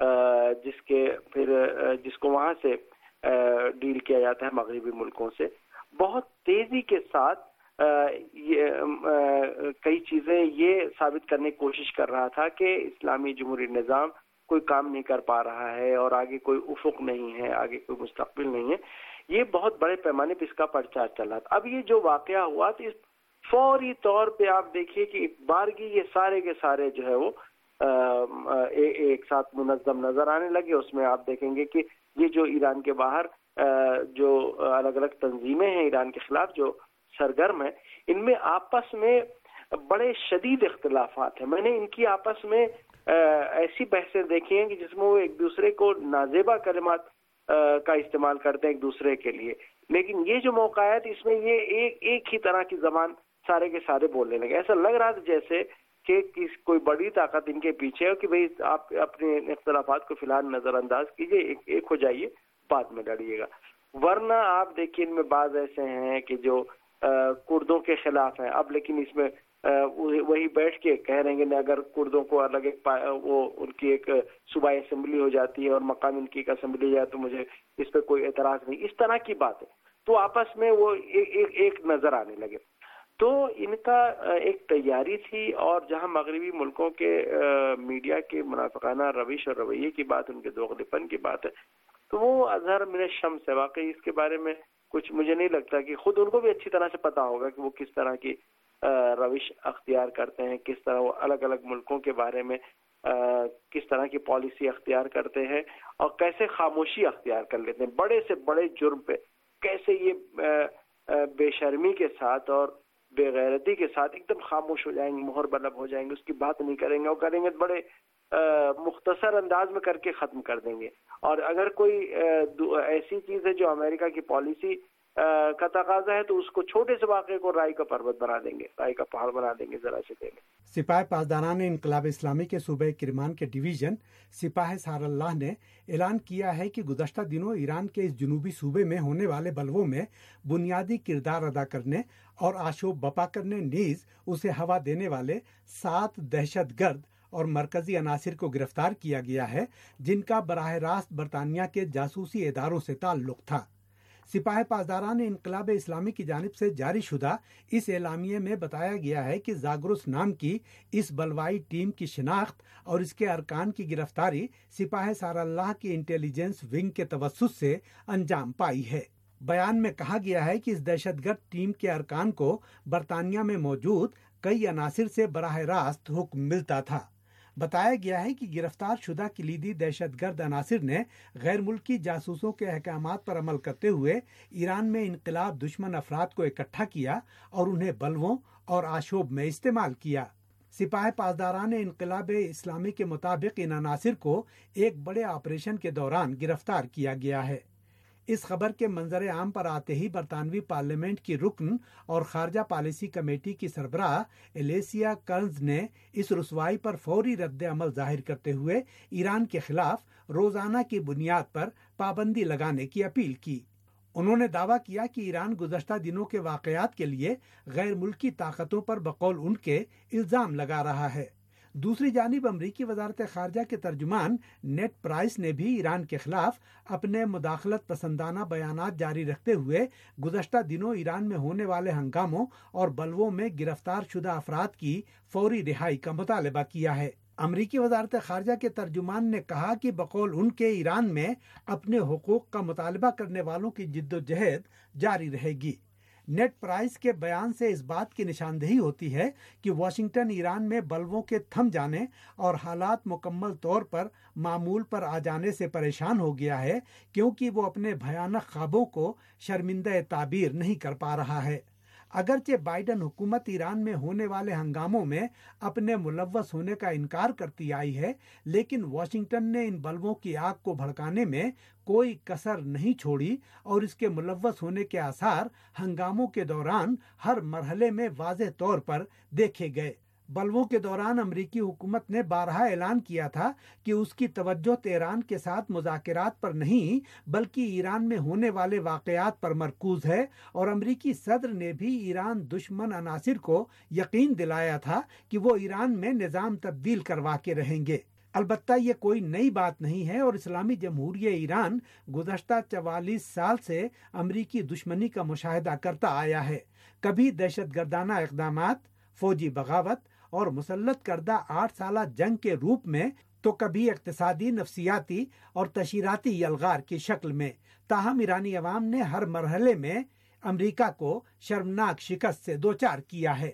[SPEAKER 5] جس کو وہاں سے ڈیل کیا جاتا ہے مغربی ملکوں سے, بہت تیزی کے ساتھ کئی چیزیں یہ ثابت کرنے کی کوشش کر رہا تھا کہ اسلامی جمہوری نظام کوئی کام نہیں کر پا رہا ہے اور آگے کوئی افق نہیں ہے, آگے کوئی مستقبل نہیں ہے. یہ بہت بڑے پیمانے پہ اس کا پرچار چل رہا تھا. اب یہ جو واقعہ ہوا تو فوری طور پہ آپ دیکھیے کہ بارگی یہ سارے کے سارے جو ہے وہ ایک ساتھ منظم نظر آنے لگے. اس میں آپ دیکھیں گے کہ یہ جو ایران کے باہر جو الگ الگ تنظیمیں ہیں ایران کے خلاف جو سرگرم ہیں, ان میں آپس میں بڑے شدید اختلافات ہیں. میں نے ان کی آپس میں ایسی بحثیں دیکھی ہیں کہ جس میں وہ ایک دوسرے کو نازیبا کلمات کا استعمال کرتے ہیں ایک دوسرے کے لیے, لیکن یہ جو موقعات اس میں یہ ایک ہی طرح کی زبان سارے کے سارے بولنے لگے. ایسا لگ رہا تھا جیسے کہ کوئی بڑی طاقت ان کے پیچھے ہو کہ بھئی آپ اپنے اختلافات کو فی الحال نظر انداز کیجئے, ایک ہو جائیے, بعد میں لڑیے گا. ورنہ آپ دیکھیے ان میں بعض ایسے ہیں کہ جو کردوں کے خلاف ہیں. اب لیکن اس میں وہی بیٹھ کے کہہ رہے ہیں اگر کردوں کو الگ ایک وہ ان کی ایک صوبائی اسمبلی ہو جاتی ہے اور مقامی ان کی ایک اسمبلی ہو جائے تو مجھے اس پہ کوئی اعتراض نہیں, اس طرح کی بات ہے. تو آپس میں وہ ایک نظر آنے لگے. تو ان کا ایک تیاری تھی. اور جہاں مغربی ملکوں کے میڈیا کے منافقانہ روش اور رویے کی بات, ان کے دوغلیپن کی بات ہے, تو وہ اظہر من الشمس ہے. واقعی اس کے بارے میں کچھ مجھے نہیں لگتا کہ خود ان کو بھی اچھی طرح سے پتا ہوگا کہ وہ کس طرح کی روش اختیار کرتے ہیں, کس طرح وہ الگ الگ ملکوں کے بارے میں کس طرح کی پالیسی اختیار کرتے ہیں اور کیسے خاموشی اختیار کر لیتے ہیں. بڑے سے بڑے جرم پہ کیسے یہ بے شرمی کے ساتھ اور بے غیرتی کے ساتھ ایک دم خاموش ہو جائیں گے, مہر بلب ہو جائیں گے, اس کی بات نہیں کریں گے, اور کریں گے بڑے مختصر انداز میں کر کے ختم کر دیں گے. اور اگر کوئی ایسی چیز ہے جو امریکہ کی پالیسی کا تقاضا ہے تو اس کو چھوٹے سے واقعے کو رائی کا پروت بنا دیں گے, رائی کا پہاڑ بنا دیں گے ذرا سے دیں گے.
[SPEAKER 6] سپاہ پاسداران انقلاب اسلامی کے صوبہ کرمان کے ڈویژن سپاہ سار اللہ نے اعلان کیا ہے کہ گزشتہ دنوں ایران کے اس جنوبی صوبے میں ہونے والے بلووں میں بنیادی کردار ادا کرنے اور آشوب بپا کرنے نیز اسے ہوا دینے والے 7 دہشت گرد اور مرکزی عناصر کو گرفتار کیا گیا ہے جن کا براہ راست برطانیہ کے جاسوسی اداروں سے تعلق تھا. سپاہ پاسداران انقلاب اسلامی کی جانب سے جاری شدہ اس اعلامیے میں بتایا گیا ہے کہ زاگرس نام کی اس بلوائی ٹیم کی شناخت اور اس کے ارکان کی گرفتاری سپاہ سار اللہ کی انٹیلیجنس ونگ کے توسط سے انجام پائی ہے. بیان میں کہا گیا ہے کہ اس دہشت گرد ٹیم کے ارکان کو برطانیہ میں موجود کئی عناصر سے براہ راست حکم ملتا تھا. بتایا گیا ہے کہ گرفتار شدہ کلیدی دہشت گرد عناصر نے غیر ملکی جاسوسوں کے احکامات پر عمل کرتے ہوئے ایران میں انقلاب دشمن افراد کو اکٹھا کیا اور انہیں بلووں اور آشوب میں استعمال کیا۔ سپاہ پاسداران انقلاب اسلامی کے مطابق ان عناصر کو ایک بڑے آپریشن کے دوران گرفتار کیا گیا ہے۔ اس خبر کے منظر عام پر آتے ہی برطانوی پارلیمنٹ کی رکن اور خارجہ پالیسی کمیٹی کی سربراہ ایلیسیا کرنز نے اس رسوائی پر فوری رد عمل ظاہر کرتے ہوئے ایران کے خلاف روزانہ کی بنیاد پر پابندی لگانے کی اپیل کی۔ انہوں نے دعویٰ کیا کہ ایران گزشتہ دنوں کے واقعات کے لیے غیر ملکی طاقتوں پر بقول ان کے الزام لگا رہا ہے۔ دوسری جانب امریکی وزارت خارجہ کے ترجمان نیٹ پرائس نے بھی ایران کے خلاف اپنے مداخلت پسندانہ بیانات جاری رکھتے ہوئے گزشتہ دنوں ایران میں ہونے والے ہنگاموں اور بلووں میں گرفتار شدہ افراد کی فوری رہائی کا مطالبہ کیا ہے۔ امریکی وزارت خارجہ کے ترجمان نے کہا کہ بقول ان کے ایران میں اپنے حقوق کا مطالبہ کرنے والوں کی جدوجہد جاری رہے گی۔ نیٹ پرائس کے بیان سے اس بات کی نشاندہی ہوتی ہے کہ واشنگٹن ایران میں بلووں کے تھم جانے اور حالات مکمل طور پر معمول پر آ جانے سے پریشان ہو گیا ہے، کیونکہ وہ اپنے بھیانک خوابوں کو شرمندہ تعبیر نہیں کر پا رہا ہے۔ اگرچہ بائیڈن حکومت ایران میں ہونے والے ہنگاموں میں اپنے ملوث ہونے کا انکار کرتی آئی ہے، لیکن واشنگٹن نے ان بلووں کی آگ کو بھڑکانے میں کوئی کسر نہیں چھوڑی اور اس کے ملوث ہونے کے آثار ہنگاموں کے دوران ہر مرحلے میں واضح طور پر دیکھے گئے۔ بلووں کے دوران امریکی حکومت نے بارہا اعلان کیا تھا کہ اس کی توجہ تہران کے ساتھ مذاکرات پر نہیں بلکہ ایران میں ہونے والے واقعات پر مرکوز ہے، اور امریکی صدر نے بھی ایران دشمن عناصر کو یقین دلایا تھا کہ وہ ایران میں نظام تبدیل کروا کے رہیں گے۔ البتہ یہ کوئی نئی بات نہیں ہے اور اسلامی جمہوریہ ایران گزشتہ 44 سال سے امریکی دشمنی کا مشاہدہ کرتا آیا ہے۔ کبھی دہشت گردانہ اقدامات، فوجی بغاوت اور مسلط کردہ 8 سالہ جنگ کے روپ میں، تو کبھی اقتصادی، نفسیاتی اور تشہیراتی یلغار کی شکل میں۔ تاہم ایرانی عوام نے ہر مرحلے میں امریکہ کو شرمناک شکست سے دوچار کیا ہے۔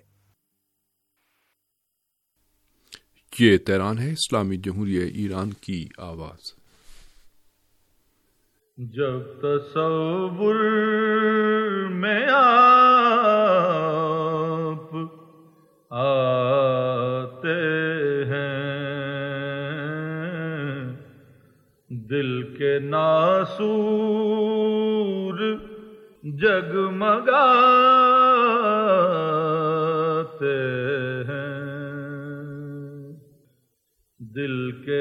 [SPEAKER 4] یہ تہران ہے، اسلامی جمہوریہ ایران کی آواز۔
[SPEAKER 7] جب تصور میں آتے ہیں دل کے ناسور جگمگاتے ہیں، دل کے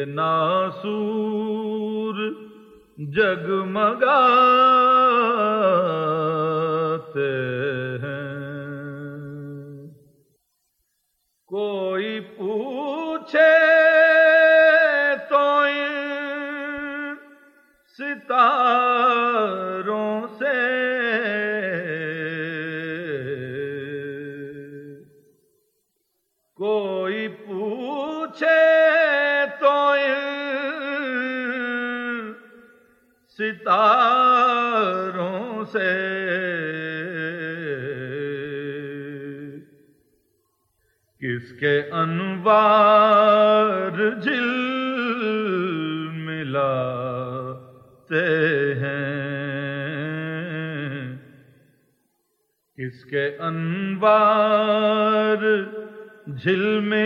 [SPEAKER 7] ناسور جگمگاتے ہیں۔ کوئی پوچھے تو ان ستاروں سے کوئی پوچھے تو ان ستاروں سے کس کے انوار جھل ملاتے ہیں، کس کے انوار جھل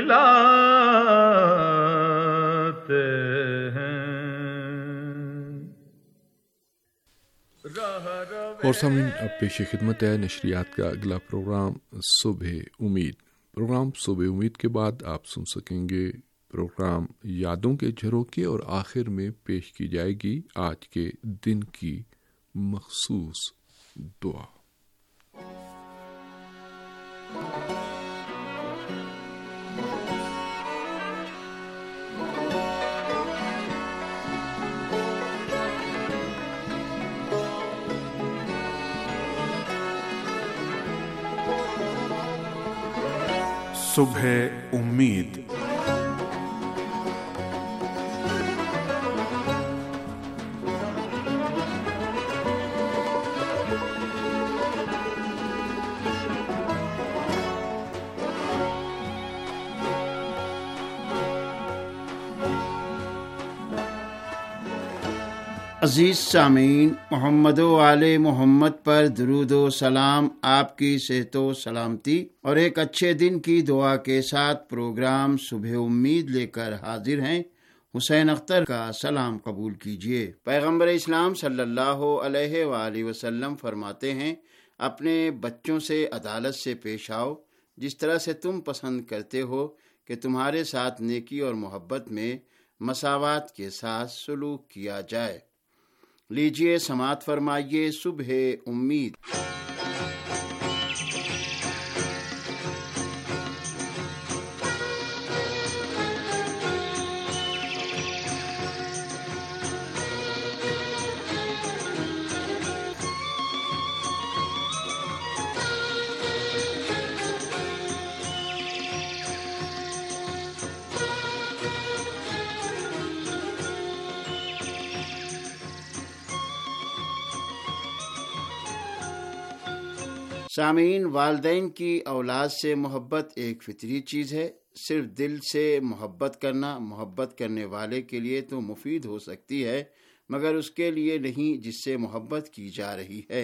[SPEAKER 7] ملاتے ہیں۔
[SPEAKER 4] اور سامعین، اب پیش خدمت ہے نشریات کا اگلا پروگرام صبح امید۔ پروگرام صبح امید کے بعد آپ سن سکیں گے پروگرام یادوں کے جھروکے، اور آخر میں پیش کی جائے گی آج کے دن کی مخصوص دعا۔
[SPEAKER 8] صبح امید۔
[SPEAKER 9] عزیز سامعین، محمد و آل محمد پر درود و سلام، آپ کی صحت و سلامتی اور ایک اچھے دن کی دعا کے ساتھ پروگرام صبح امید لے کر حاضر ہیں۔ حسین اختر کا سلام قبول کیجیے۔ پیغمبر اسلام صلی اللہ علیہ وآلہ وسلم فرماتے ہیں، اپنے بچوں سے عدالت سے پیش آؤ جس طرح سے تم پسند کرتے ہو کہ تمہارے ساتھ نیکی اور محبت میں مساوات کے ساتھ سلوک کیا جائے۔ لیجیے سماعت فرمائیے صبح امید۔ سامعین، والدین کی اولاد سے محبت ایک فطری چیز ہے۔ صرف دل سے محبت کرنا محبت کرنے والے کے لیے تو مفید ہو سکتی ہے، مگر اس کے لیے نہیں جس سے محبت کی جا رہی ہے۔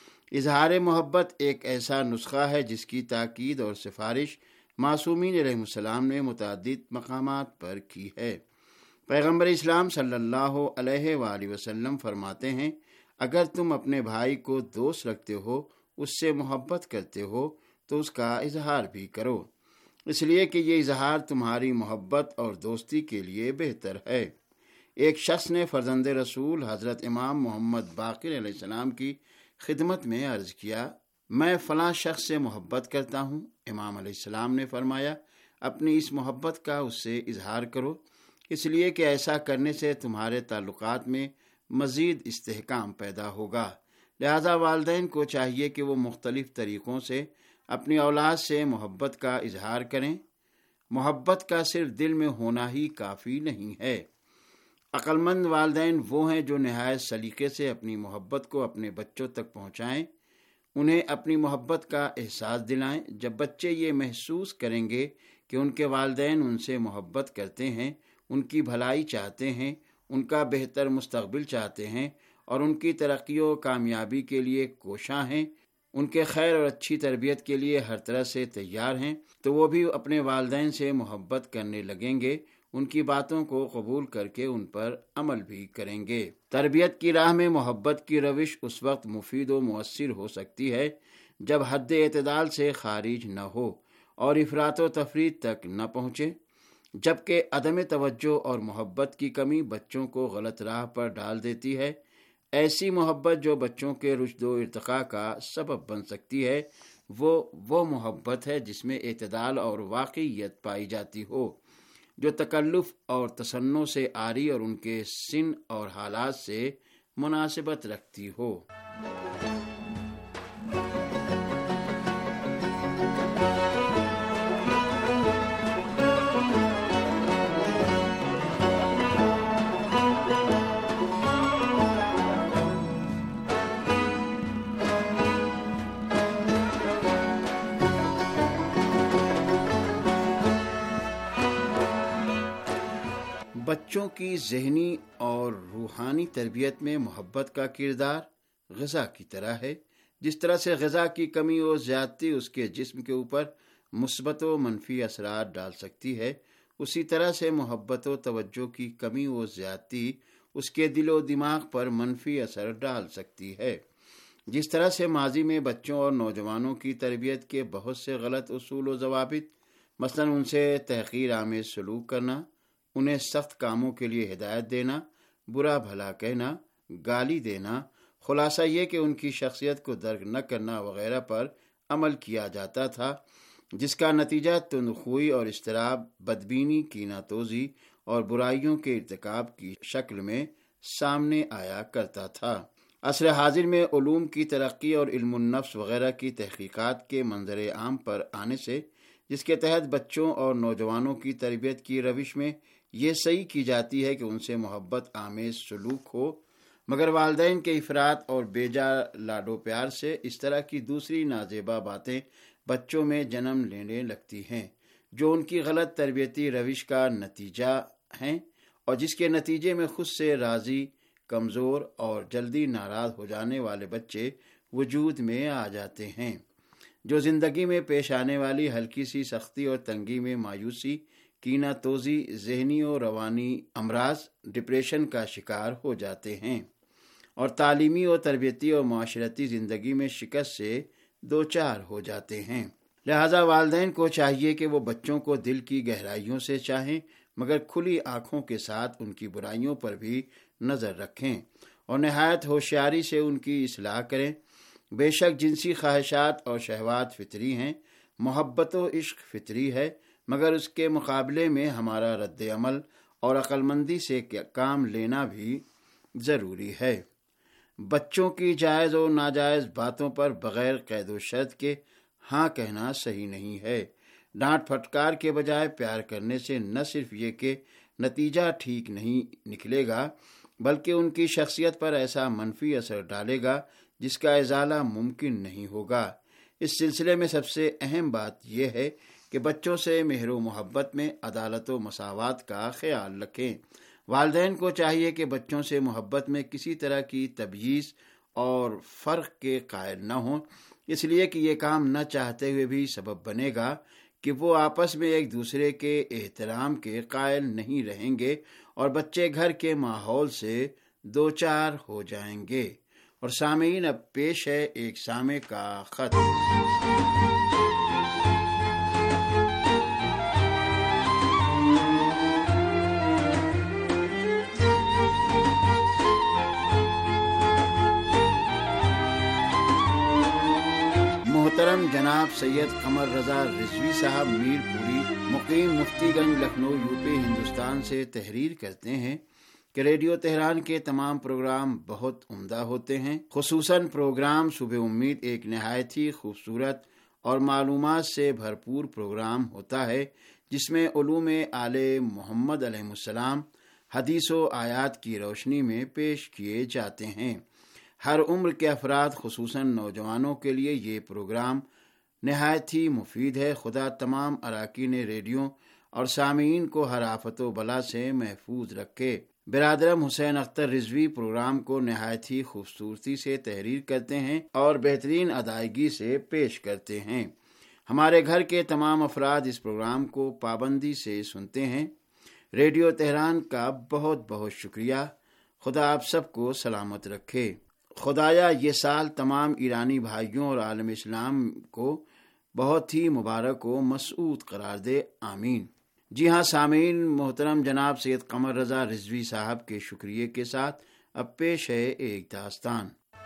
[SPEAKER 9] اظہار محبت ایک ایسا نسخہ ہے جس کی تاکید اور سفارش معصومین علیہ السلام نے متعدد مقامات پر کی ہے۔ پیغمبر اسلام صلی اللہ علیہ وآلہ وسلم فرماتے ہیں، اگر تم اپنے بھائی کو دوست رکھتے ہو، اس سے محبت کرتے ہو، تو اس کا اظہار بھی کرو، اس لیے کہ یہ اظہار تمہاری محبت اور دوستی کے لیے بہتر ہے۔ ایک شخص نے فرزند رسول حضرت امام محمد باقر علیہ السلام کی خدمت میں عرض کیا، میں فلاں شخص سے محبت کرتا ہوں۔ امام علیہ السلام نے فرمایا، اپنی اس محبت کا اس سے اظہار کرو، اس لیے کہ ایسا کرنے سے تمہارے تعلقات میں مزید استحکام پیدا ہوگا۔ لہذا والدین کو چاہیے کہ وہ مختلف طریقوں سے اپنی اولاد سے محبت کا اظہار کریں۔ محبت کا صرف دل میں ہونا ہی کافی نہیں ہے۔ عقل مند والدین وہ ہیں جو نہایت سلیقے سے اپنی محبت کو اپنے بچوں تک پہنچائیں، انہیں اپنی محبت کا احساس دلائیں۔ جب بچے یہ محسوس کریں گے کہ ان کے والدین ان سے محبت کرتے ہیں، ان کی بھلائی چاہتے ہیں، ان کا بہتر مستقبل چاہتے ہیں اور ان کی ترقی و کامیابی کے لیے کوشاں ہیں، ان کے خیر اور اچھی تربیت کے لیے ہر طرح سے تیار ہیں، تو وہ بھی اپنے والدین سے محبت کرنے لگیں گے، ان کی باتوں کو قبول کر کے ان پر عمل بھی کریں گے۔ تربیت کی راہ میں محبت کی روش اس وقت مفید و مؤثر ہو سکتی ہے جب حد اعتدال سے خارج نہ ہو اور افراط و تفریط تک نہ پہنچے، جبکہ عدم توجہ اور محبت کی کمی بچوں کو غلط راہ پر ڈال دیتی ہے۔ ایسی محبت جو بچوں کے رشد و ارتقاء کا سبب بن سکتی ہے، وہ محبت ہے جس میں اعتدال اور واقعیت پائی جاتی ہو، جو تکلف اور تصنع سے عاری اور ان کے سن اور حالات سے مناسبت رکھتی ہو۔ بچوں کی ذہنی اور روحانی تربیت میں محبت کا کردار غذا کی طرح ہے۔ جس طرح سے غذا کی کمی و زیادتی اس کے جسم کے اوپر مثبت و منفی اثرات ڈال سکتی ہے، اسی طرح سے محبت و توجہ کی کمی و زیادتی اس کے دل و دماغ پر منفی اثر ڈال سکتی ہے۔ جس طرح سے ماضی میں بچوں اور نوجوانوں کی تربیت کے بہت سے غلط اصول و ضوابط، مثلا ان سے تحقیر آمیز سلوک کرنا، انہیں سخت کاموں کے لیے ہدایت دینا، برا بھلا کہنا، گالی دینا، خلاصہ یہ کہ ان کی شخصیت کو درک نہ کرنا وغیرہ پر عمل کیا جاتا تھا، جس کا نتیجہ تندخوئی اور اضطراب، بدبینی، کینہ توزی اور برائیوں کے ارتکاب کی شکل میں سامنے آیا کرتا تھا۔ عصر حاضر میں علوم کی ترقی اور علم النفس وغیرہ کی تحقیقات کے منظر عام پر آنے سے، جس کے تحت بچوں اور نوجوانوں کی تربیت کی روش میں یہ صحیح کی جاتی ہے کہ ان سے محبت آمیز سلوک ہو، مگر والدین کے افراط اور بیجا لاڈو پیار سے اس طرح کی دوسری نازیبا باتیں بچوں میں جنم لینے لگتی ہیں، جو ان کی غلط تربیتی روش کا نتیجہ ہیں اور جس کے نتیجے میں خود سے راضی، کمزور اور جلدی ناراض ہو جانے والے بچے وجود میں آ جاتے ہیں، جو زندگی میں پیش آنے والی ہلکی سی سختی اور تنگی میں مایوسی، کینہ توزی، ذہنی اور روانی امراض، ڈپریشن کا شکار ہو جاتے ہیں، اور تعلیمی اور تربیتی اور معاشرتی زندگی میں شکست سے دوچار ہو جاتے ہیں۔ لہذا والدین کو چاہیے کہ وہ بچوں کو دل کی گہرائیوں سے چاہیں، مگر کھلی آنکھوں کے ساتھ ان کی برائیوں پر بھی نظر رکھیں اور نہایت ہوشیاری سے ان کی اصلاح کریں۔ بے شک جنسی خواہشات اور شہوات فطری ہیں، محبت و عشق فطری ہے، مگر اس کے مقابلے میں ہمارا رد عمل اور عقل مندی سے کام لینا بھی ضروری ہے۔ بچوں کی جائز و ناجائز باتوں پر بغیر قید و شرط کے ہاں کہنا صحیح نہیں ہے۔ ڈانٹ پھٹکار کے بجائے پیار کرنے سے نہ صرف یہ کہ نتیجہ ٹھیک نہیں نکلے گا، بلکہ ان کی شخصیت پر ایسا منفی اثر ڈالے گا جس کا ازالہ ممکن نہیں ہوگا۔ اس سلسلے میں سب سے اہم بات یہ ہے کہ بچوں سے مہر و محبت میں عدالت و مساوات کا خیال رکھیں۔ والدین کو چاہیے کہ بچوں سے محبت میں کسی طرح کی تمییز اور فرق کے قائل نہ ہوں، اس لیے کہ یہ کام نہ چاہتے ہوئے بھی سبب بنے گا کہ وہ آپس میں ایک دوسرے کے احترام کے قائل نہیں رہیں گے اور بچے گھر کے ماحول سے دوچار ہو جائیں گے۔ اور سامعین، اب پیش ہے ایک سامع کا خط۔ محترم جناب سید قمر رضا رضوی صاحب میر پوری، مقیم مفتی گنج لکھنؤ یوپی ہندوستان سے تحریر کرتے ہیں کہ ریڈیو تہران کے تمام پروگرام بہت عمدہ ہوتے ہیں، خصوصاً پروگرام صبح امید ایک نہایت ہی خوبصورت اور معلومات سے بھرپور پروگرام ہوتا ہے، جس میں علوم آل محمد علیہ السلام حدیث و آیات کی روشنی میں پیش کیے جاتے ہیں۔ ہر عمر کے افراد خصوصاً نوجوانوں کے لیے یہ پروگرام نہایت ہی مفید ہے۔ خدا تمام اراکین ریڈیو اور سامعین کو ہر آفت و بلا سے محفوظ رکھے۔ برادرم حسین اختر رضوی پروگرام کو نہایت ہی خوبصورتی سے تحریر کرتے ہیں اور بہترین ادائیگی سے پیش کرتے ہیں۔ ہمارے گھر کے تمام افراد اس پروگرام کو پابندی سے سنتے ہیں۔ ریڈیو تہران کا بہت بہت شکریہ۔ خدا آپ سب کو سلامت رکھے۔ خدایا یہ سال تمام ایرانی بھائیوں اور عالم اسلام کو بہت ہی مبارک و مسعود قرار دے، آمین۔ جی ہاں سامعین، محترم جناب سید قمر رضا رضوی صاحب کے شکریہ کے ساتھ اب پیش ہے ایک داستان۔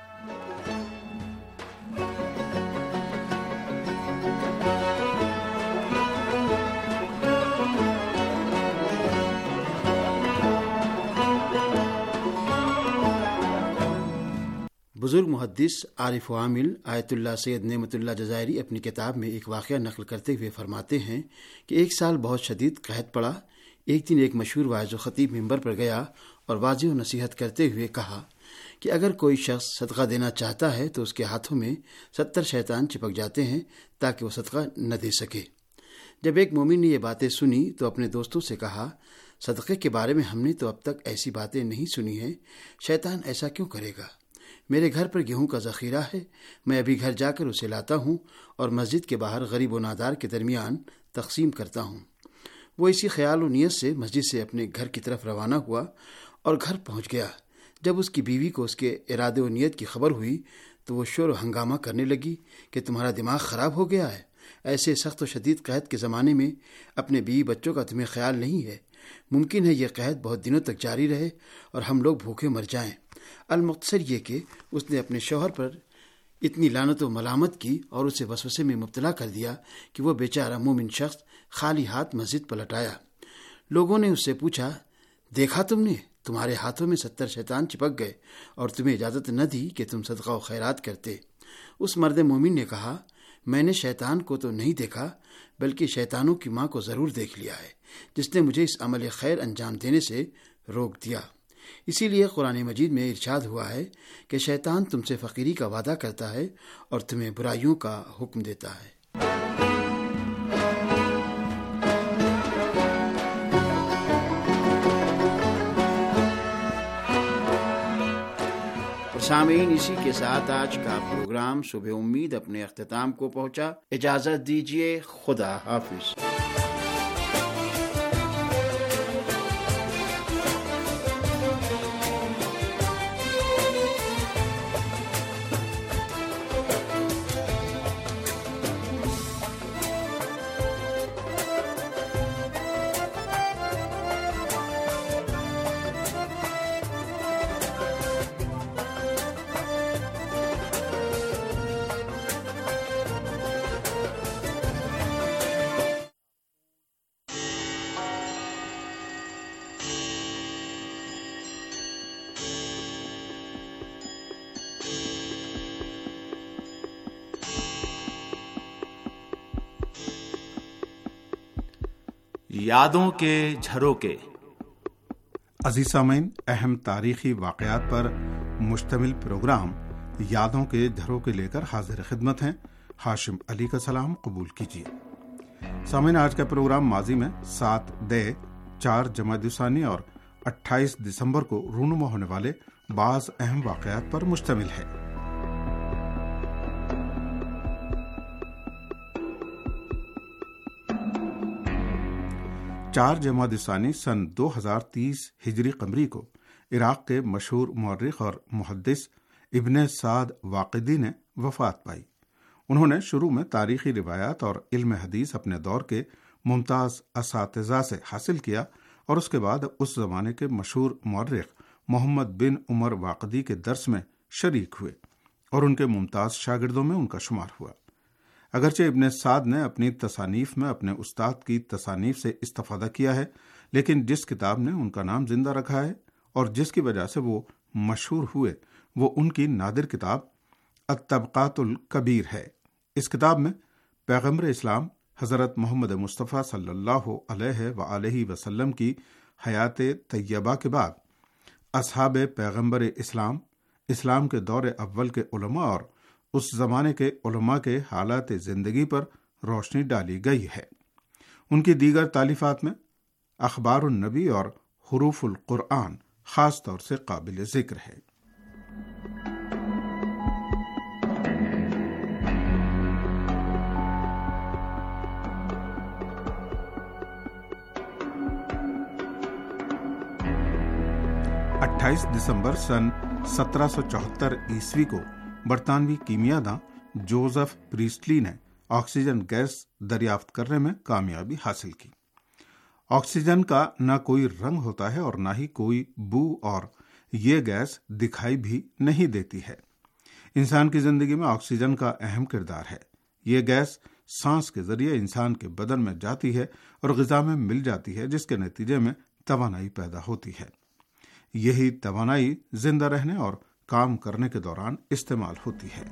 [SPEAKER 9] بزرگ محدث عارف و عامل آیت اللہ سید نعمت اللہ جزائری اپنی کتاب میں ایک واقعہ نقل کرتے ہوئے فرماتے ہیں کہ ایک سال بہت شدید قحط پڑا۔ ایک دن ایک مشہور واعظ و خطیب ممبر پر گیا اور واضح و نصیحت کرتے ہوئے کہا کہ اگر کوئی شخص صدقہ دینا چاہتا ہے تو اس کے ہاتھوں میں 70 شیطان چپک جاتے ہیں تاکہ وہ صدقہ نہ دے سکے۔ جب ایک مومن نے یہ باتیں سنی تو اپنے دوستوں سے کہا، صدقے کے بارے میں ہم نے تو اب تک ایسی باتیں نہیں سنی ہیں، شیطان ایسا کیوں کرے گا؟ میرے گھر پر گیہوں کا ذخیرہ ہے، میں ابھی گھر جا کر اسے لاتا ہوں اور مسجد کے باہر غریب و نادار کے درمیان تقسیم کرتا ہوں۔ وہ اسی خیال و نیت سے مسجد سے اپنے گھر کی طرف روانہ ہوا اور گھر پہنچ گیا۔ جب اس کی بیوی کو اس کے ارادے و نیت کی خبر ہوئی تو وہ شور و ہنگامہ کرنے لگی کہ تمہارا دماغ خراب ہو گیا ہے، ایسے سخت و شدید قحط کے زمانے میں اپنے بیوی بچوں کا تمہیں خیال نہیں ہے؟ ممکن ہے یہ قحط بہت دنوں تک جاری رہے اور ہم لوگ بھوکے مر جائیں۔ المختصر یہ کہ اس نے اپنے شوہر پر اتنی لعنت و ملامت کی اور اسے وسوسے میں مبتلا کر دیا کہ وہ بیچارہ مومن شخص خالی ہاتھ مسجد پلٹ آیا۔ لوگوں نے اس سے پوچھا، دیکھا تم نے، تمہارے ہاتھوں میں 70 شیطان چپک گئے اور تمہیں اجازت نہ دی کہ تم صدقہ و خیرات کرتے۔ اس مرد مومن نے کہا، میں نے شیطان کو تو نہیں دیکھا بلکہ شیطانوں کی ماں کو ضرور دیکھ لیا ہے جس نے مجھے اس عمل خیر انجام دینے سے روک دیا۔ اسی لیے قرآن مجید میں ارشاد ہوا ہے کہ شیطان تم سے فقیری کا وعدہ کرتا ہے اور تمہیں برائیوں کا حکم دیتا ہے۔ سامعین، اسی کے ساتھ آج کا پروگرام صبح امید اپنے اختتام کو پہنچا۔ اجازت دیجیے، خدا حافظ۔
[SPEAKER 8] یادوں کے جھروکے۔
[SPEAKER 10] عزیز سامعین، اہم تاریخی واقعات پر مشتمل پروگرام یادوں کے جھروکے لے کر حاضر خدمت ہیں۔ ہاشم علی کا سلام قبول کیجیے۔ سامعین، آج کا پروگرام ماضی میں 7 دے 4 جمادی الثانی اور 28 دسمبر کو رونما ہونے والے بعض اہم واقعات پر مشتمل ہے۔ 4 جمادی الثانی سن 2030 ہجری قمری کو عراق کے مشہور مورخ اور محدث ابن سعد واقدی نے وفات پائی۔ انہوں نے شروع میں تاریخی روایات اور علم حدیث اپنے دور کے ممتاز اساتذہ سے حاصل کیا اور اس کے بعد اس زمانے کے مشہور مورخ محمد بن عمر واقدی کے درس میں شریک ہوئے اور ان کے ممتاز شاگردوں میں ان کا شمار ہوا۔ اگرچہ ابن سعد نے اپنی تصانیف میں اپنے استاد کی تصانیف سے استفادہ کیا ہے، لیکن جس کتاب نے ان کا نام زندہ رکھا ہے اور جس کی وجہ سے وہ مشہور ہوئے وہ ان کی نادر کتاب الطبقات الکبیر ہے۔ اس کتاب میں پیغمبر اسلام حضرت محمد مصطفیٰ صلی اللہ علیہ وآلہ وسلم کی حیات طیبہ کے بعد اصحاب پیغمبر اسلام، اسلام کے دور اول کے علماء اور اس زمانے کے علماء کے حالات زندگی پر روشنی ڈالی گئی ہے۔ ان کی دیگر تالیفات میں اخبار النبی اور حروف القرآن خاص طور سے قابل ذکر ہے۔ دسمبر سن 1774 عیسوی کو برطانوی کیمیاءداں جوزف پریسٹلی نے آکسیجن گیس دریافت کرنے میں کامیابی حاصل کی۔ آکسیجن کا نہ کوئی رنگ ہوتا ہے اور نہ ہی کوئی بو، اور یہ گیس دکھائی بھی نہیں دیتی ہے۔ انسان کی زندگی میں آکسیجن کا اہم کردار ہے۔ یہ گیس سانس کے ذریعے انسان کے بدن میں جاتی ہے اور غذا میں مل جاتی ہے، جس کے نتیجے میں توانائی پیدا ہوتی ہے۔ یہی توانائی زندہ رہنے اور کام کرنے کے دوران استعمال ہوتی ہے۔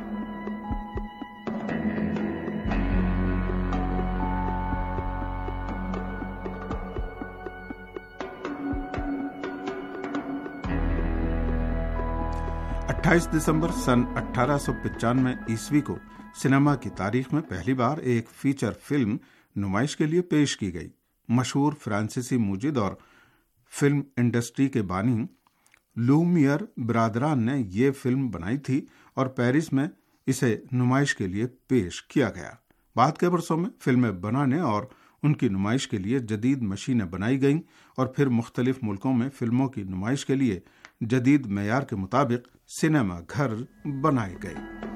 [SPEAKER 10] دسمبر سن 1895 عیسوی کو سینما کی تاریخ میں پہلی بار ایک فیچر فلم نمائش کے لیے پیش کی گئی۔ مشہور فرانسیسی موجد اور فلم انڈسٹری کے بانی لومیئر برادران نے یہ فلم بنائی تھی اور پیرس میں اسے نمائش کے لیے پیش کیا گیا۔ بعد کے برسوں میں فلمیں بنانے اور ان کی نمائش کے لیے جدید مشینیں بنائی گئیں اور پھر مختلف ملکوں میں فلموں کی نمائش کے لیے جدید معیار کے مطابق سینما گھر بنائے گئے۔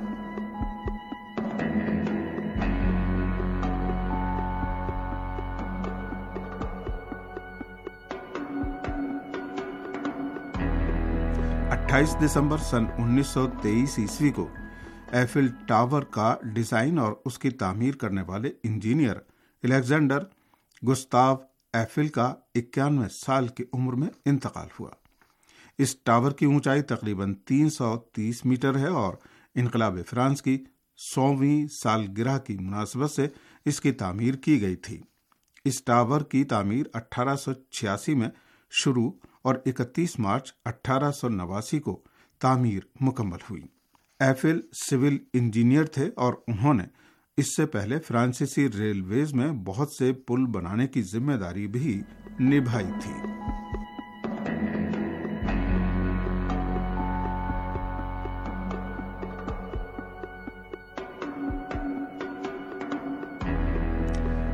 [SPEAKER 10] دسمبر سن 1923 عیسوی کو ایفل ٹاور کا ڈیزائن اور اس کی تعمیر کرنے والے انجینئر الیگزینڈر گستاو ایفل کا 91 سال کی عمر میں انتقال ہوا۔ اس ٹاور کی اونچائی تقریباً 330 میٹر ہے اور انقلاب فرانس کی 100ویں سالگرہ کی مناسبت سے اس کی تعمیر کی گئی تھی۔ اس ٹاور کی تعمیر 1886 میں شروع اور 31 مارچ 1889 کو تعمیر مکمل ہوئی۔ ایفل سول انجینئر تھے اور انہوں نے اس سے پہلے فرانسیسی ریلویز میں بہت سے پل بنانے کی ذمہ داری بھی نبھائی تھی۔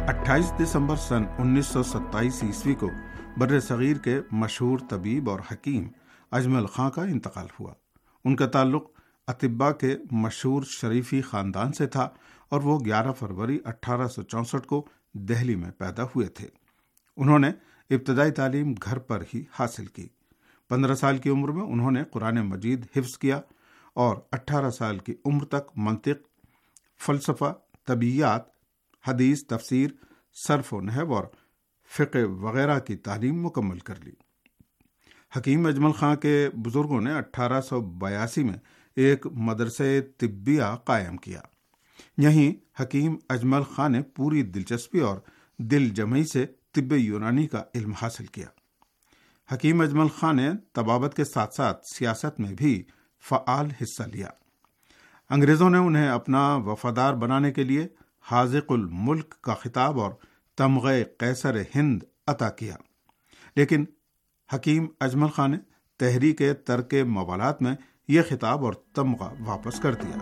[SPEAKER 10] 28 دسمبر سن 1927 عیسوی کو بر صغیر کے مشہور طبیب اور حکیم اجمل خاں کا انتقال ہوا۔ ان کا تعلق اطباء کے مشہور شریفی خاندان سے تھا اور وہ 11 فروری 1864 کو دہلی میں پیدا ہوئے تھے۔ انہوں نے ابتدائی تعلیم گھر پر ہی حاصل کی۔ 15 سال کی عمر میں انہوں نے قرآن مجید حفظ کیا اور 18 سال کی عمر تک منطق، فلسفہ، طبیعیات، حدیث، تفسیر، صرف و نحو اور فقہ وغیرہ کی تعلیم مکمل کر لی۔ حکیم اجمل خاں کے بزرگوں نے 1882 میں ایک مدرسہ طبیہ قائم کیا۔ یہیں حکیم اجمل خاں نے پوری دلچسپی اور دل جمعی سے طب یونانی کا علم حاصل کیا۔ حکیم اجمل خاں نے طبابت کے ساتھ ساتھ سیاست میں بھی فعال حصہ لیا۔ انگریزوں نے انہیں اپنا وفادار بنانے کے لیے حاذق الملک کا خطاب اور تمغہ قیصر ہند عطا کیا، لیکن حکیم اجمل خاں نے تحریک ترک موالات میں یہ خطاب اور تمغہ واپس کر دیا۔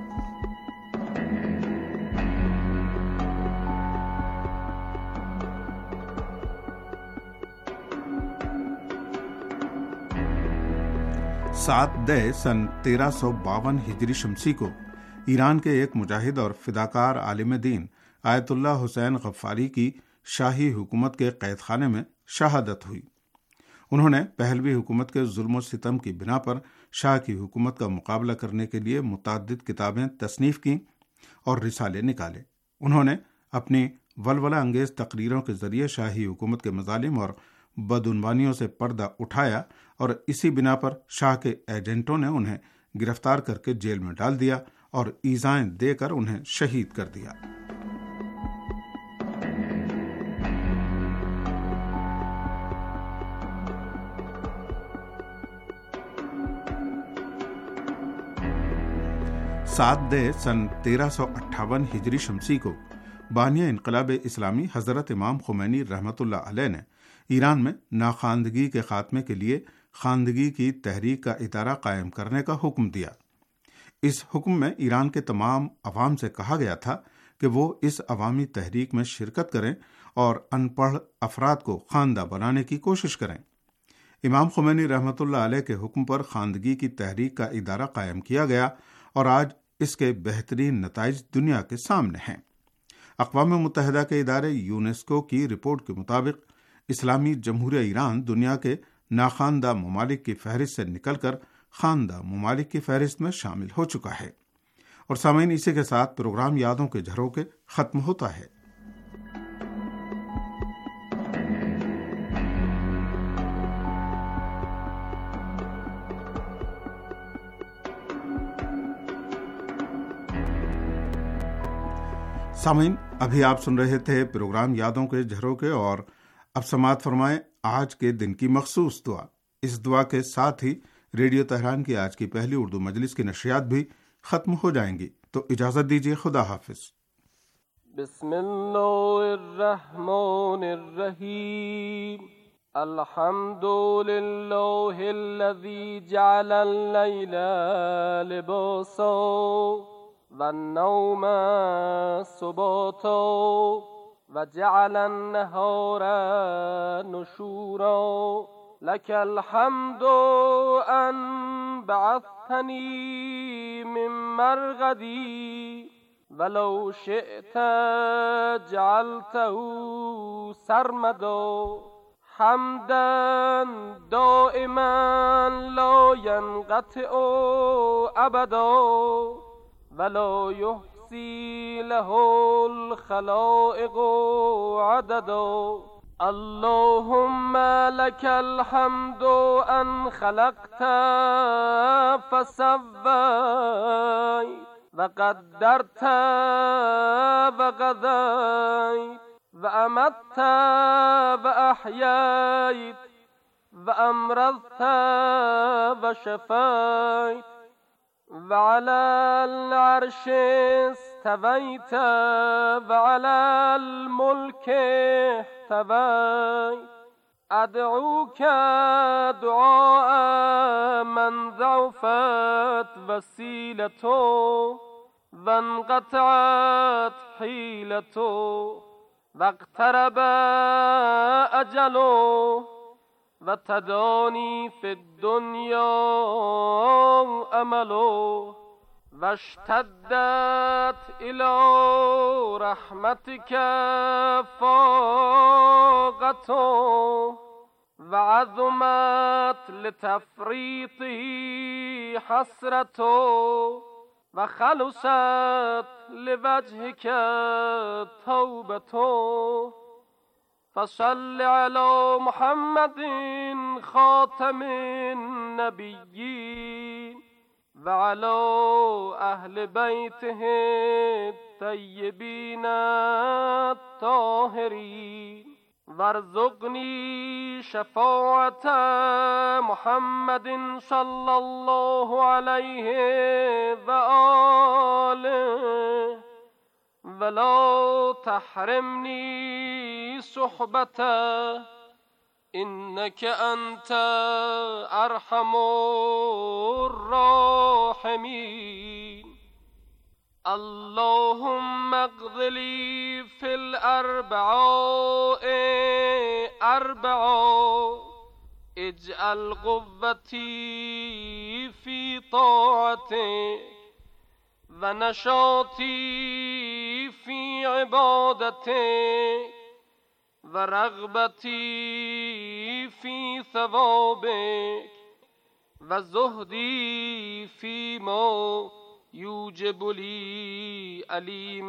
[SPEAKER 10] سات دہ سن 1352 ہجری شمسی کو ایران کے ایک مجاہد اور فداکار عالم دین آیت اللہ حسین غفاری کی شاہی حکومت کے قید خانے میں شہادت ہوئی۔ انہوں نے پہلوی حکومت کے ظلم و ستم کی بنا پر شاہ کی حکومت کا مقابلہ کرنے کے لیے متعدد کتابیں تصنیف کیں اور رسالے نکالے۔ انہوں نے اپنی ولولہ انگیز تقریروں کے ذریعے شاہی حکومت کے مظالم اور بدعنوانیوں سے پردہ اٹھایا اور اسی بنا پر شاہ کے ایجنٹوں نے انہیں گرفتار کر کے جیل میں ڈال دیا اور ایذائیں دے کر انہیں شہید کر دیا۔ سات دہ سن 1358 ہجری شمسی کو بانیہ انقلاب اسلامی حضرت امام خمینی رحمۃ اللہ علیہ نے ایران میں ناخواندگی کے خاتمے کے لیے خواندگی کی تحریک کا ادارہ قائم کرنے کا حکم دیا۔ اس حکم میں ایران کے تمام عوام سے کہا گیا تھا کہ وہ اس عوامی تحریک میں شرکت کریں اور ان پڑھ افراد کو خواندہ بنانے کی کوشش کریں۔ امام خمینی رحمۃ اللہ علیہ کے حکم پر خواندگی کی تحریک کا ادارہ قائم کیا گیا اور آج اس کے بہترین نتائج دنیا کے سامنے ہیں۔ اقوام متحدہ کے ادارے یونیسکو کی رپورٹ کے مطابق اسلامی جمہوریہ ایران دنیا کے ناخواندہ ممالک کی فہرست سے نکل کر خواندہ ممالک کی فہرست میں شامل ہو چکا ہے۔ اور سامعین، اسی کے ساتھ پروگرام یادوں کے جھروکے ختم ہوتا ہے۔ سامعین، ابھی آپ سن رہے تھے پروگرام یادوں کے جھروکے، اور اب سماعت فرمائیں آج کے دن کی مخصوص دعا۔ اس دعا کے ساتھ ہی ریڈیو تہران کی آج کی پہلی اردو مجلس کی نشریات بھی ختم ہو جائیں گی، تو اجازت دیجیے۔ خدا حافظ۔
[SPEAKER 2] بسم اللہ الرحمن الرحیم۔ الحمد للہ الذی جعل اللیل لباسا والنوم سباتا وجعل النهار نشورا لك الحمد أن بعثتني من مرغدي ولو شئت جعلته سرمدا حمدا دائما لا ينقطع أبدا ولا يحصي له الخلائق عددا اللهم لك الحمد أن خلقت فسويت وقدرت وقضيت وأمت وأحييت وأمرضت وشفيت وعلى العرش استويت وعلى الملك احتويت أدعوك دعاء من ضعفت وسيلته وانقطعت حيلته واقترب اجل و تدانی فی الدنیا امل واشتدت الى رحمتك فاقة وعظمت لتفریطه حسرة وخلصت لوجهك توبة فصل على محمد خاتم النبيين وعلى أهل بيته الطيبين الطاهرين وارزقني شفاعة محمد صلى الله عليه وآله ولا تحرمني صحبته إنك أنت أرحم الراحمين اللهم اقض لي في الأربعاء أربعا اجعل قوتي في طاعتك ونشاطي في عبادتك ورغبتي في ثوابك وزهدي فيما یوجب لی علیم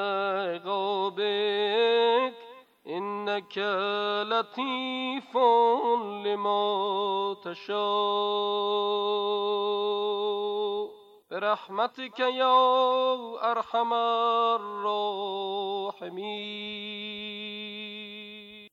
[SPEAKER 2] عقابک انک لطیف لما تشاء برحمتک یا ارحم الراحمین.